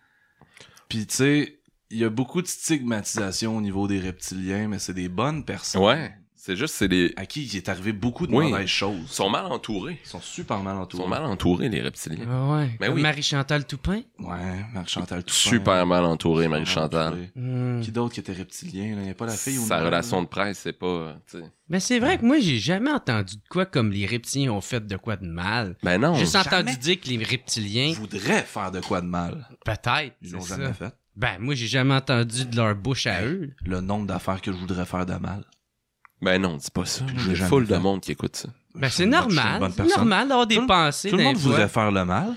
Puis tu sais, il y a beaucoup de stigmatisation au niveau des reptiliens, mais c'est des bonnes personnes. Ouais. C'est juste, c'est des... À qui il est arrivé beaucoup de Oui. mauvaises choses. Ils sont mal entourés. Ils sont super mal Ils entourés. sont mal entourés, les reptiliens. Ah ouais. Ben Comme oui. Marie-Chantal Toupin? Ouais, Marie-Chantal Toupin. Super mal entourés, Marie-Chantal. entourée. Hmm. Qui d'autre qui était reptilien, là? Il n'y a pas la fille ou Sa relation de presse, c'est pas... tu sais. Ben c'est vrai que moi, j'ai jamais entendu de quoi comme les reptiliens ont fait de quoi de mal. Ben non. J'ai juste entendu jamais. dire que les reptiliens, voudrait faire de quoi de mal. peut-être, Ils c'est l'ont ça. jamais fait. Ben moi, j'ai jamais entendu de leur bouche à eux. Le nombre d'affaires que je voudrais faire de mal. Ben non, dis pas ça. Je l'ai J'ai jamais full de fait. monde qui écoute ça. Ben Je c'est suis une bonne- je suis une normal. bonne C'est personne. normal d'avoir des Tout le- pensées Tout le des monde fois. voudrait faire le mal.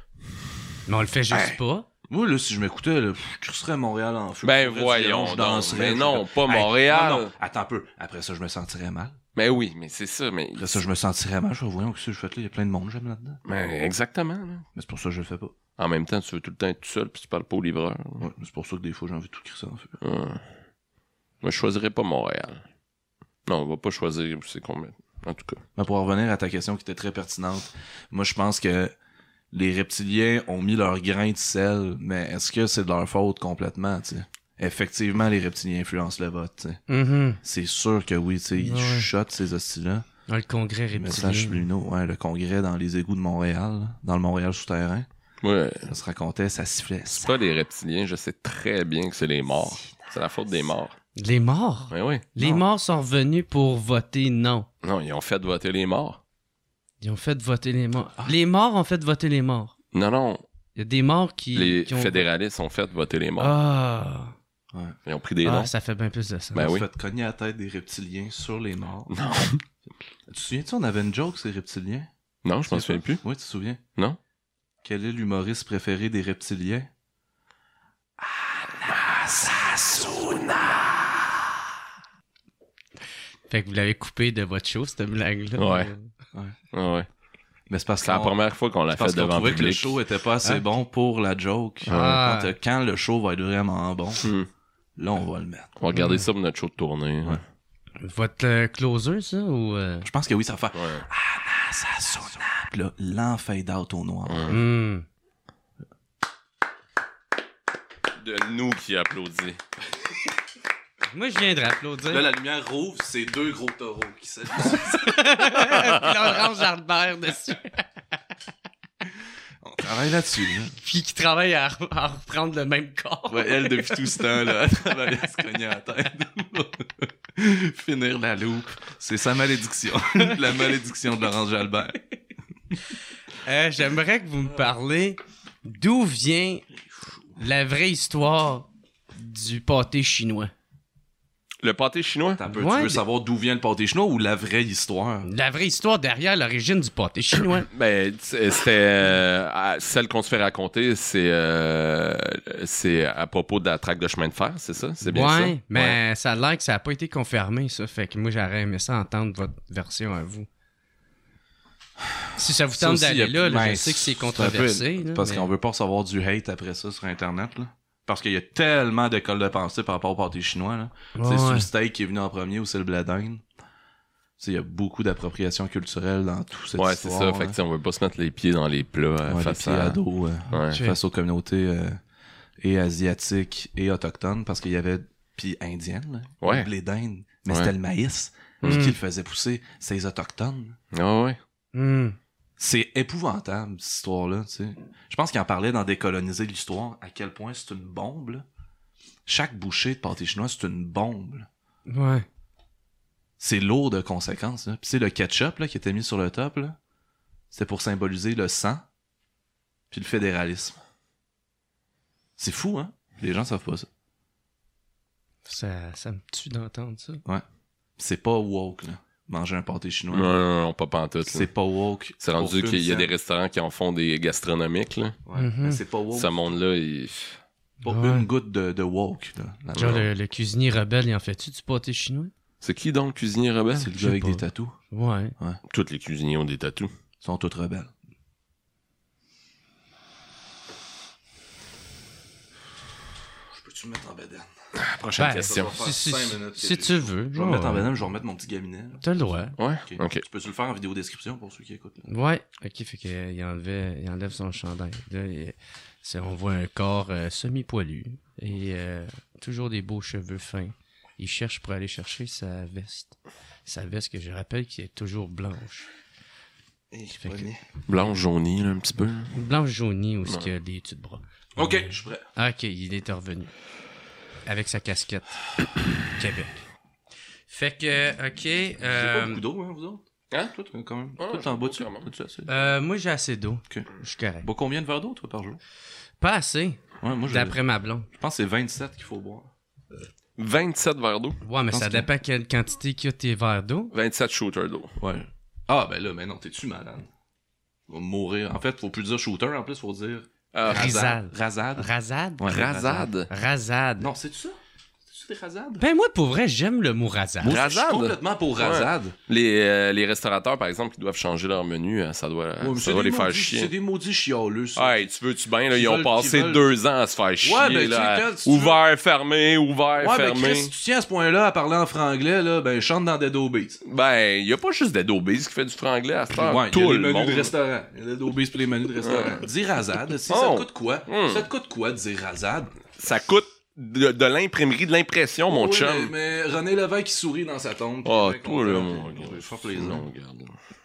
Mais on le fait juste Hey. pas. Moi, là, si je m'écoutais, là, pff, je crisserais Montréal en feu. Ben Pour vrai, voyons je donc. danserais, Mais je non, ferais- pas Hey, Montréal. non, non, attends un peu. Après ça, je me sentirais mal. Ben oui, mais c'est ça. Mais, Après ça, je me sentirais mal. Je vais, voyons, que ça, je fais là, il y a plein de monde, j'aime là-dedans. Ben, exactement. Là. Mais c'est pour ça que je le fais pas. En même temps, tu veux tout le temps être tout seul puis tu parles pas au livreur. Ouais, mais c'est pour ça que des fois, j'ai envie de tout crisser en feu. Ouais. Moi, je choisirais pas Montréal. Non, on va pas choisir où c'est qu'on met. En tout cas. Mais pour en revenir à ta question qui était très pertinente, moi, je pense que les reptiliens ont mis leur grain de sel, mais est-ce que c'est de leur faute complètement, tu sais? Effectivement, les reptiliens influencent le vote, tu sais. Mhm. C'est sûr que oui, tu sais, ils Ouais. chuchotent ces hosties-là. Dans le congrès Message reptilien. subliminaux, ouais, le congrès dans les égouts de Montréal, là, dans le Montréal souterrain. Ouais. Ça se racontait, ça sifflait. C'est pas les reptiliens, je sais très bien que c'est les morts. C'est la faute des morts. Les morts? Oui, oui. Les Non. morts sont revenus pour voter non. Non, ils ont fait voter les morts. Ils ont fait voter les morts. Les morts ont fait voter les morts. Non, non. Il y a des morts qui... Les qui ont... fédéralistes ont fait voter les morts. Ah, Ils ont pris des ah noms. ça fait bien plus de ça. Ben On oui. se fait cogner la tête des reptiliens sur les morts. Non. Tu te souviens-tu, on avait une joke, ces reptiliens? Non, je m'en souviens plus. Oui, tu te souviens? Non? Quel est l'humoriste préféré des reptiliens? Fait que vous l'avez coupé de votre show, cette blague-là. Ouais. Ah ouais. Mais c'est parce C'est la qu'on- première fois qu'on l'a c'est parce fait qu'on devant le trouvait que le public. show était pas assez Hein? bon pour la joke. Ah. Quand, euh, quand le show va être vraiment bon, Hmm. là, on va le mettre. On va regarder ça pour notre show de tournée. Ouais. Votre euh, closer, ça, ou... euh? Je pense que oui, ça va faire Ouais. Ah, ça sonne. Puis là, l'enfade out au noir. Ouais. Hmm. De nous qui applaudit. Moi, je viendrais applaudir. Là, la lumière rouvre, c'est deux gros taureaux qui s'allument. Puis l'orange Ardbert dessus. On travaille là-dessus. Là. Puis qui travaille à, re- à reprendre le même corps. Ouais, elle, depuis tout ce temps-là, elle travaille à se cogner à la tête. Finir la loupe. C'est sa malédiction. La malédiction de Laurence Jalbert. Euh, J'aimerais que vous me parlez d'où vient la vraie histoire du pâté chinois. Le pâté chinois? T'as peu, Ouais, tu veux mais- savoir d'où vient le pâté chinois ou la vraie histoire? La vraie histoire derrière l'origine du pâté chinois. Ben, c- c'était euh, à- celle qu'on se fait raconter, c'est euh, c'est à propos de la traque de chemin de fer, c'est ça? C'est bien ça? Ouais, mais ça a l'air que ça n'a pas été confirmé, ça. Fait que moi, j'aurais aimé ça entendre votre version à vous. Si ça vous Ça tente aussi, d'aller y a- là, là, ben, je sais que c'est un peu- controversé. là, Parce mais- qu'on veut pas recevoir du hate après ça sur Internet, là. Parce qu'il y a tellement d'écoles de pensée par rapport au pâté chinois, là. Ouais, C'est ouais. le steak qui est venu en premier ou c'est le blé d'Inde. Il y a beaucoup d'appropriation culturelle dans tout cette Ouais, c'est histoire. ça. Fait hein. que, tu sais, on veut pas se mettre les pieds dans les plats euh, Ouais, face les pieds à... à dos, euh, Ouais. face aux communautés euh, et asiatiques et autochtones, parce qu'il y avait... Puis indiennes, là. Ouais. Le blé d'Inde. Mais Ouais. c'était le maïs. Mm. Puis qui le faisait pousser? C'est les autochtones. Ah ouais. Hmm. C'est épouvantable, cette histoire-là, tu sais. Je pense qu'il en parlait dans Décoloniser l'histoire, à quel point c'est une bombe, là. Chaque bouchée de pâté chinois, c'est une bombe, là. Ouais. C'est lourd de conséquences, là. Puis c'est le ketchup, là, qui était mis sur le top, là. C'était pour symboliser le sang, puis le fédéralisme. C'est fou, hein? Les gens savent pas ça. Ça, ça me tue d'entendre ça. C'est pas woke, là. Manger un pâté chinois. Non, non, non, pas pantoute. là. C'est pas woke. C'est rendu pour qu'il y a une des scène. restaurants qui en font des gastronomiques, là. Ouais, Mhm. mais c'est pas woke. Ce monde-là, il... Pas Ouais. une goutte de, de woke, là. là-dedans. Genre, le, le cuisinier rebelle, il en fait-tu du pâté chinois? C'est qui donc le cuisinier rebelle? C'est le je gars sais avec pas. des tatous. Ouais. Tous les cuisiniers ont des tatous. Ils sont tous rebelles. Je peux-tu me mettre en bedaine? Prochaine Ben, question. Ça va faire Si, si, cinq minutes que si j'ai tu chaud. veux. Je vais me mettre en ouais. bedaine, je vais remettre mon petit gabinet. là. T'as le droit. Ouais? Ok. Ok. Tu peux-tu le faire en vidéo description pour ceux qui écoutent? Là? Ouais. Ok, fait qu'il enlevait, il enlève son chandail. Là, il- c'est- on voit un corps euh, semi-poilu et euh, toujours des beaux cheveux fins. Il cherche pour aller chercher sa veste. Sa veste que je rappelle qui est toujours blanche. Fait que- Blanche jaunie, là, un petit peu. là. Blanche jaunie ou ce Ouais. qu'il y a des dessus de bras. Ok, Euh, je suis prêt. Ok, il est revenu. Avec sa casquette. Québec. Fait que, ok. J'ai pas Euh, beaucoup d'eau, hein, vous autres? Hein? Toi, t'as quand même. Ouais, toi, t'en j'ai bats-tu? quand même. T'as-tu assez? euh, moi, j'ai assez d'eau. Ok. Je suis correct. Bois combien de verres d'eau, toi, par jour? Pas assez, Ouais, moi, je, d'après ma blonde. je pense que c'est vingt-sept qu'il faut boire. vingt-sept verres d'eau. Ouais, mais pense ça que- dépend quelle quantité qu'il y a tes verres d'eau. vingt-sept shooters d'eau. Ouais. Ah, ben là, mais non, t'es-tu malade? On va mourir. En fait, faut plus dire shooter, en plus, faut dire. Ah, Risade. Rasade. Rasade? Ouais, Rasade. Rasade. Non, c'est-tu ça? C'est-tu des rasades? Ben moi, pour vrai, j'aime le mot rasade. Moi, je Rasade? suis complètement pour rasade. Les, euh, les restaurateurs, par exemple, qui doivent changer leur menu, euh, ça doit, Ouais, mais ça c'est doit des les faire maudits- chier. C'est des maudits chialeux, ça. Hey, tu veux-tu bien, là, Qui ils ont veulent- passé qui veulent- deux ans à se faire chier, Ouais, ben, tu sais, là. quand tu veux- Ouvert, fermé, ouvert, Ouais, ben, fermé. Chris, si tu tiens à ce point-là à parler en franglais, là, ben, chante dans Dead Obeez. Ben, y a pas juste des Obese qui fait du franglais à cette heure. Ouais, il y Tout a les le menus monde. de restaurant. Il y a Dead Obeez pour les menus de restaurant. Dis rasade. Si, ça Oh. te coûte quoi? Mm. Ça te coûte quoi de dire rasade? Ça coûte de, de l'imprimerie, de l'impression, mon Oui, chum. Mais, mais René Lévesque qui sourit dans sa tombe. puis Ah, il est bien toi, là, content, mon puis gars. on va faire plaisir. Non, regarde.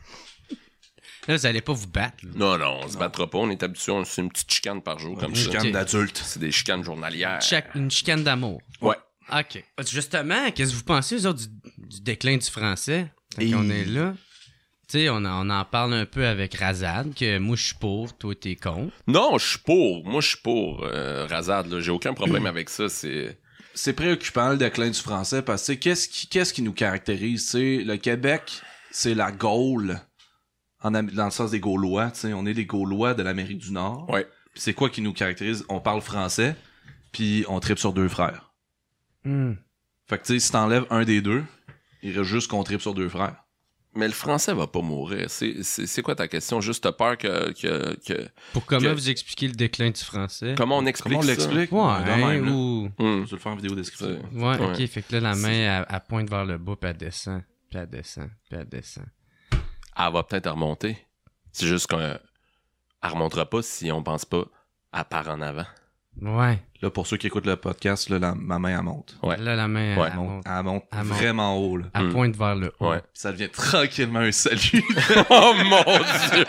Là, vous allez pas vous battre. là. Non, non, on se battra pas. On est habitué, on c'est une petite chicane par jour, comme Une ça. chicane Ok. d'adulte. C'est des chicanes journalières. Chaque- une chicane d'amour. Ouais. OK. Justement, qu'est-ce que vous pensez, vous autres, du, du déclin du français? Quand Et- on est là. Tu sais, on, en- on en parle un peu avec Razad, que moi, je suis pour, toi, t'es contre. Non, je suis pour. Moi, je suis pour euh, Razad. là. J'ai aucun problème avec ça. C'est. C'est préoccupant le déclin du français parce que tu sais, qu'est-ce qui, qu'est-ce qui nous caractérise? Tu sais, le Québec, c'est la Gaule, en, Am- dans le sens des Gaulois. Tu sais, on est les Gaulois de l'Amérique du Nord. Ouais. Puis c'est quoi qui nous caractérise? On parle français, puis on tripe sur deux frères. Hmm. Fait que tu sais, si t'enlèves un des deux, il reste juste qu'on tripe sur deux frères. Mais le français va pas mourir. C'est, c'est, c'est quoi ta question? Juste t'as peur que, que, que... Pour comment Que- vous expliquer le déclin du français? Comment on explique Comment on ça? l'explique? Ouais, De même, là. ou... Hmm. Je vais le faire en vidéo description. C'est- Ouais, Ouais. ok, fait que là, la main, elle, elle pointe vers le bas, puis elle descend, puis elle descend, puis elle descend. Elle va peut-être remonter. C'est juste qu'on elle remontera pas si on pense pas à part en avant. Ouais. Là, pour ceux qui écoutent le podcast, là, la- ma main, elle monte. Ouais. Là, la main, elle, Ouais. elle monte. Elle monte Elle monte. vraiment haut, là. Elle Hmm. pointe vers le haut. Ouais. Puis ça devient tranquillement un salut. Oh mon dieu!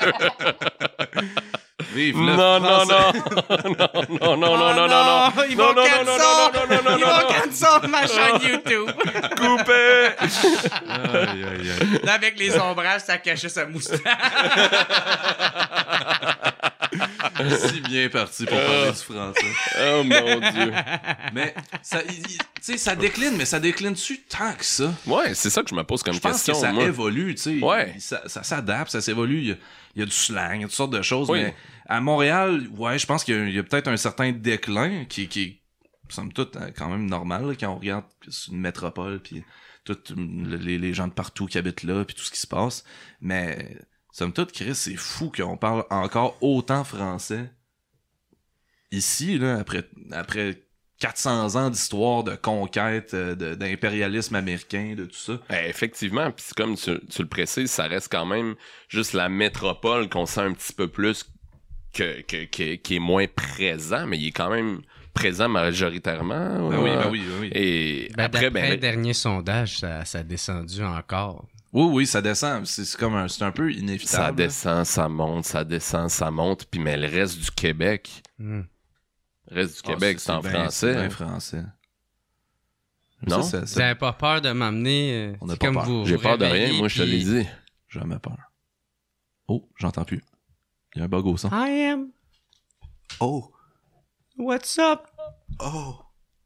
Vive le Non, non, français. non! Non, non, non, non, non, non, non! Ils Non, vont non, non, cancel! non, non, non, non, Ils non, vont non. cancel ma chaîne YouTube! Coupé! Aïe, aïe, aïe. Là, avec les ombrages, ça cachait sa moustache. Si bien parti pour parler du français. Oh mon dieu! Mais ça, il- il- tu sais, ça décline, mais ça décline-tu tant que ça? Ouais, c'est ça que je me pose comme Je pense question. que ça moi. évolue, tu sais. Ouais. Il- Ça, ça s'adapte, ça s'évolue. Il y, a, il y a du slang, il y a toutes sortes de choses. Oui. Mais à Montréal, ouais, je pense qu'il y a, il y a peut-être un certain déclin qui, qui est, somme toute, euh, quand même normal là, quand on regarde que c'est une métropole, puis tous les, les gens de partout qui habitent là, puis tout ce qui se passe. Mais somme toute, Chris, c'est fou qu'on parle encore autant français. Ici, là, après, après quatre cents ans d'histoire de conquête, de, d'impérialisme américain, de tout ça. Ben, effectivement, puis comme tu, tu le précises, ça reste quand même juste la métropole qu'on sent un petit peu plus que, que, que, qui est moins présent, mais il est quand même présent majoritairement. Ben ouais. oui, ben oui, ben oui. Et Ben, après, d'après ben, le dernier sondage, ça, ça a descendu encore. Oui, oui, ça descend. C'est, c'est comme un, c'est un peu inévitable. ça là. descend, ça monte, ça descend, ça monte, puis mais le reste du Québec, Hmm. le reste du Ah, Québec, c'est, en bien- français. C'est bien hein. français. Non? Ça, ça, Vous ça, avez pas peur de m'emmener? euh, On n'a c'est pas comme peur. vous J'ai vous peur de rien, réveillez, moi je te l'ai puis- dit. jamais peur. Oh, j'entends plus. Il y a un bug au son. I am. Oh, What's up? oh.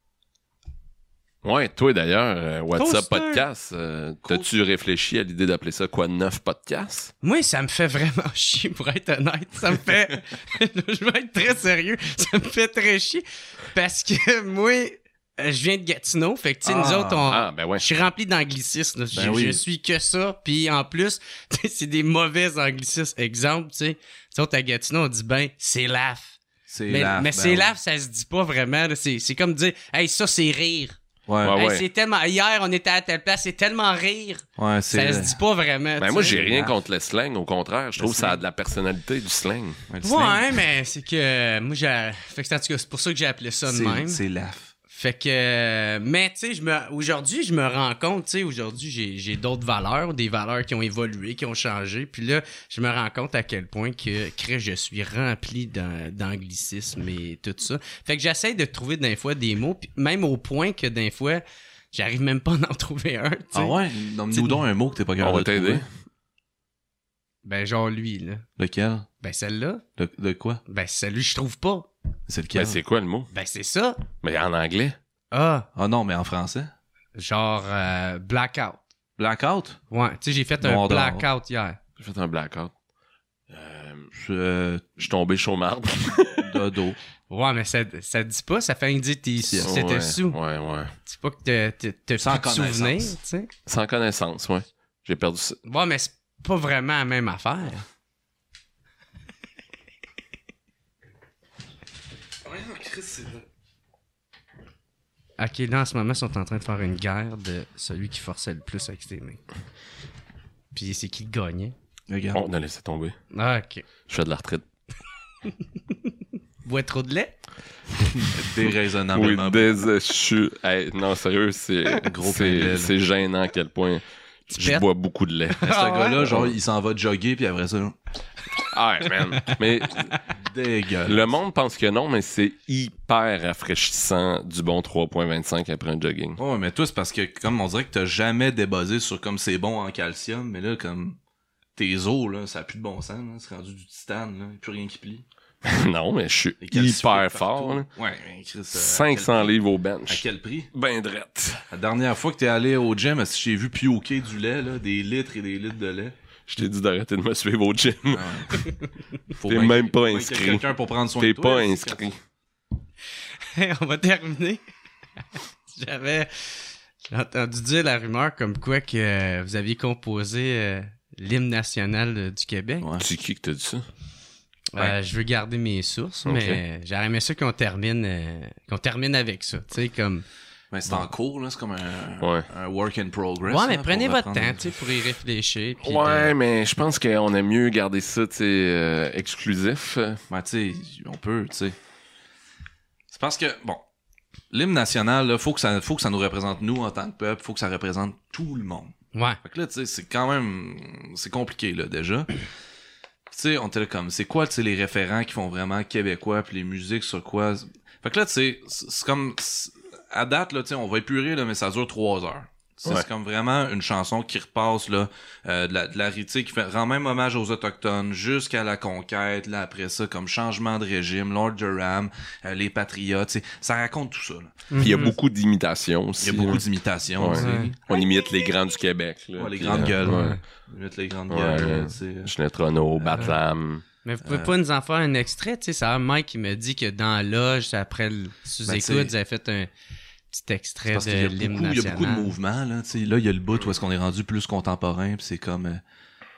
Ouais, toi d'ailleurs, euh, WhatsApp Toaster. Podcast, euh, t'as-tu réfléchi à l'idée d'appeler ça quoi, neuf podcasts? Moi, ça me fait vraiment chier, pour être honnête. Ça me fait... je vais être très sérieux. Ça me fait très chier. Parce que moi, euh, je viens de Gatineau. Fait que, tu sais, nous Ah. autres, on... Ah, ben ouais. Je suis rempli d'anglicismes. là. Je, Ben oui. je suis que ça. Puis en plus, tu sais, c'est des mauvais anglicismes. Exemple, tu sais, nous autres, à Gatineau, on dit ben, c'est laugh. C'est Mais, laugh, mais ben c'est oui. laugh, ça se dit pas vraiment. là. C'est, c'est comme dire, hey, ça, c'est rire. Ouais, Ouais, ouais, Hey, ouais. c'est tellement. Hier, on était à telle place, c'est tellement rire. c'est. Ça se dit pas vraiment. Ben tu moi, sais. j'ai rien laugh. contre le slang, au contraire. Je trouve Le que ça a slang. de la personnalité du slang. Ouais, le slang, Ouais, mais c'est que euh, moi j'ai fait que en tout cas, c'est pour ça que j'ai appelé ça de c'est, même. c'est laugh. Fait que euh, mais tu sais, je me aujourd'hui, je me rends compte, tu sais, aujourd'hui, j'ai, j'ai d'autres valeurs, des valeurs qui ont évolué, qui ont changé, puis là, je me rends compte à quel point que crée, je suis rempli d'an- d'anglicisme et tout ça. Fait que j'essaie de trouver des fois des mots, puis même au point que des fois j'arrive même pas à en trouver un, tu sais. Ah ouais? Nomme-nous donc un mot que t'es pas On capable va de t'aider. trouver. Ben genre lui là. Lequel? Ben celle-là, De, de quoi? ben celui je trouve pas. C'est lequel? Ben c'est quoi le mot? Ben c'est ça. Mais en anglais? Ah, Ah non, mais en français? genre euh, blackout. Blackout? Ouais, tu sais, j'ai fait Noir un d'or. blackout hier. J'ai fait un blackout. Euh, Je, euh, je suis tombé chaud marde. dodo. Ouais, mais ça, ça te dit pas, ça fait dire que t'es, Si, c'était ouais, sous. Ouais, ouais. C'est pas que t'as, t'as, t'as Sans plus de connaissance. souvenirs, tu sais. Sans connaissance, ouais. J'ai perdu ça. Ouais, mais c'est pas vraiment la même affaire. Ok, là, en ce moment, ils sont en train de faire une guerre de celui qui forçait le plus avec ses mains. Puis c'est qui gagnait. Regarde. On a laissé tomber. Ah, ok. Je fais de la retraite. Bois trop de lait? Déraisonnablement. Oui, déçu. Hey, non, sérieux, c'est, Gros c'est, plein c'est gênant à quel point Tu je pètes? bois beaucoup de lait. Mais ce Ah ouais? gars-là, genre, il s'en va jogger, puis après ça, là, Ah, man. Mais dégueulasse. le monde pense que non, mais c'est hyper rafraîchissant du bon trois virgule vingt-cinq après un jogging. Ouais, mais toi, c'est parce que, comme on dirait que t'as jamais débuzzé sur comme c'est bon en calcium, mais là, comme tes os, là, ça a plus de bon sens, là. C'est rendu du titane, là. Y a plus rien qui plie. Non, mais je suis Les calcifiés hyper partout. fort. Là. Ouais, mais Chris, euh, à cinq cents quel prix? livres au À bench. quel prix? Ben drette. La dernière fois que t'es allé au gym, est-ce que j'ai vu pioquer du lait, là, des litres et des litres de lait? Je t'ai dit d'arrêter de me suivre au gym. Ah ouais. Faut T'es bien même qu'il- pas faut bien inscrit. qu'il y ait quelqu'un pour prendre soin T'es de toi. pas c'est- inscrit. On va terminer. J'avais j'ai entendu dire la rumeur comme quoi que euh, vous aviez composé euh, l'hymne national euh, du Québec. Ouais. C'est qui que t'as dit ça? Euh, je veux garder mes sources, Ok. mais j'aurais aimé ça qu'on termine, euh, qu'on termine avec ça. Tu sais, comme. Mais c'est en cours, là, c'est comme un, Ouais. un work in progress. Ouais, là, mais pour prenez votre reprendre- temps, tu sais, pour y réfléchir. puis Ouais, de- mais je pense qu'on aime mieux garder ça, tu sais, euh, exclusif. Ben, tu sais, on peut, tu sais. C'est parce que, bon, l'hymne national, là, faut que ça, faut que ça nous représente nous en tant que peuple, faut que ça représente tout le monde. Ouais. Fait que là, tu sais, c'est quand même, c'est compliqué, là, déjà. Tu sais, on était là comme, c'est quoi, tu sais, les référents qui font vraiment québécois, puis les musiques sur quoi. Fait que là, tu sais, c'est c'est comme, c'est- à date, là, tu sais, on va épurer, là, mais ça dure trois heures. Tu sais, Ouais. C'est comme vraiment une chanson qui repasse, là, euh, de la, de la tu sais, qui fait, rend même hommage aux Autochtones jusqu'à la conquête, là, après ça, comme changement de régime, Lord Durham, euh, les Patriotes, tu sais, ça raconte tout ça, là. Puis il y a beaucoup d'imitations Il aussi. y a beaucoup là. d'imitations, Ouais. tu sais. Ouais. On imite les grands du Québec. Là, Ouais, les Puis, grandes euh, gueules. ouais. Ouais. Limite les grandes Ouais. gueules, là, tu sais. Ginette Renault, Batlam. Mais vous pouvez Euh. pas nous en faire un extrait, tu sais. Ça, Mike, qui me dit que dans la loge, après le Ben, sous-écoute, t'sais, vous avez fait un petit extrait Parce de qu'il y a l'hymne beaucoup, il y a national. beaucoup de mouvements, là, tu sais. Là, il y a le bout où est-ce qu'on est rendu plus contemporain, puis c'est comme... euh,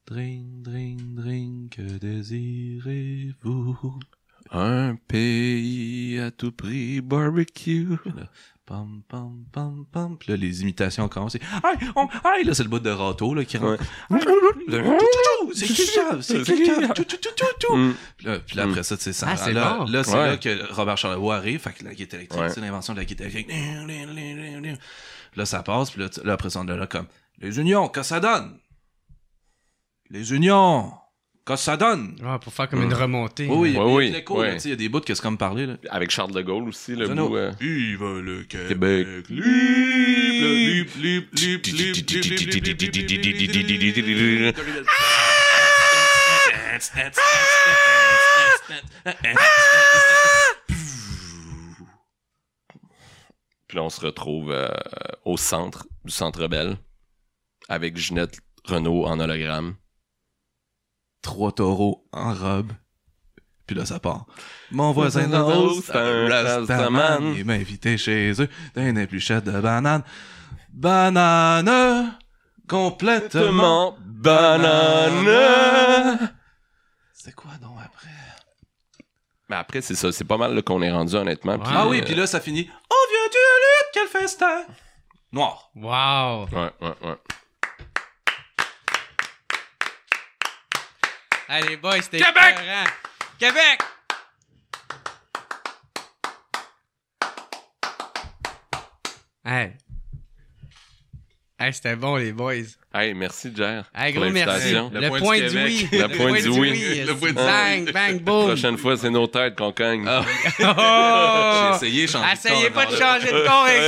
Drink, drink, drink, que désirez-vous? Un pays à tout prix, barbecue. Là, pam, pam, pam, pam. Puis là, les imitations commencent. Aïe, on, aïe, là, c'est le bout de râteau, là, qui rentre. Ouais. C'est quelqu'un, c'est quelqu'un. Tout, tout, tout, tout, tout. Mm. Puis là, puis là, après ça, tu sais, ça. Ah, c'est là, bon. là, c'est Ouais. là que Robert Charlebois arrive. Fait que la guitare électrique, Ouais. c'est l'invention de la guitare électrique. Là, ça passe. Puis là, tu- là après ça, on est là comme, les unions, qu'est-ce que ça donne? Les unions, qu'est-ce que ça donne? Ouais, pour faire comme une remontée. Oui, oui, il y a Ouais, bien oui, de l'écho, ouais. là, tu sais, il y a des bouts que c'est comme parler, là. Avec Charles de Gaulle aussi, le Zeno. bout... euh, Vive le Québec, Québec. libre, libre, libre, libre, libre, libre, libre, libre. Puis là, on se retrouve euh, au centre du Centre Bell avec Ginette Renault en hologramme. Trois taureaux en robe. Puis là, ça part. Mon voisin Voisin d'en d'en haut, haut, c'est un rastaman. Il m'a invité chez eux d'un épluchette de banane. Banane, complètement. banane. C'est quoi donc après? Mais après, c'est ça. C'est pas mal là, qu'on est rendu, honnêtement. Puis, Ah oui, euh, puis là, ça finit. Oh, vieux Dieu, lutte, quel festin! Noir. Wow! Ouais, ouais, ouais. Allez, boys, c'était Québec! écœurant. Québec! Hey. Hey, c'était bon, les boys. Hey, merci, Jer. Hey, pour gros merci. l'invitation. Le, Le point, point du du oui. Québec. Le point du oui. Le point du Bang, bang, boom. Prochaine fois, c'est nos têtes qu'on cogne. Ah. Oh! J'ai essayé, changer Essayez de pas corps de encore, là. changer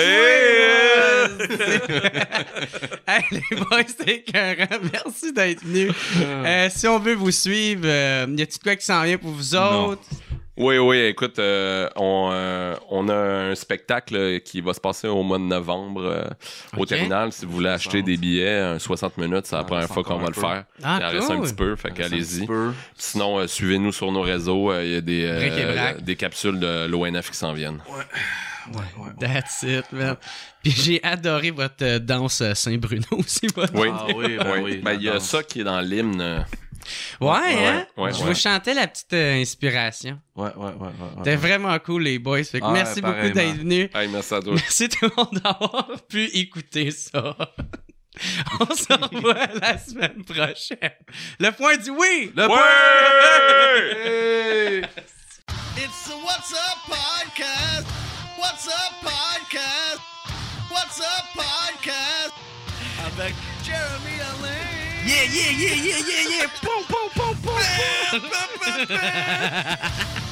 de corps avec moi. Hey, les boys, c'était écœurant. Merci d'être venus. Euh, si on veut vous suivre, euh, y a-t-il de quoi qui s'en vient pour vous Non. autres? Oui, oui, écoute, euh, on, euh, on a un spectacle euh, qui va se passer au mois de novembre euh, au Ok. terminal. Si vous voulez acheter des billets, un soixante minutes, c'est la Ah, première c'est fois qu'on encore va un le peu. faire. Ah, Il en reste un cool. petit peu, fait Ça reste un qu'allez-y. petit peu. Sinon, euh, suivez-nous sur nos réseaux. euh, Il y a des, euh, Bric et brac. des capsules de l'O N F qui s'en viennent. Ouais, ouais. That's it, man. Puis j'ai adoré votre euh, danse euh, Saint-Bruno aussi. Votre... Oui, Ah oui, ben oui, Ben, la il y a danse. ça qui est dans l'hymne. euh, Ouais, hein? ouais, Je ouais. vous chantais la petite euh, inspiration. Ouais, ouais, ouais, ouais. C'était ouais. vraiment cool, les boys. Fait que Ouais, merci beaucoup pareillement. d'être venus. Hey, merci à toi. Merci tout le monde d'avoir pu écouter ça. On se revoit la semaine prochaine. Le point du oui! Le point! Hey! It's the What's Up Podcast. What's Up Podcast. What's Up Podcast. Avec Jeremy Alain. Yeah, yeah, yeah, yeah, yeah, yeah! Poum, poum, poum, poum, poum!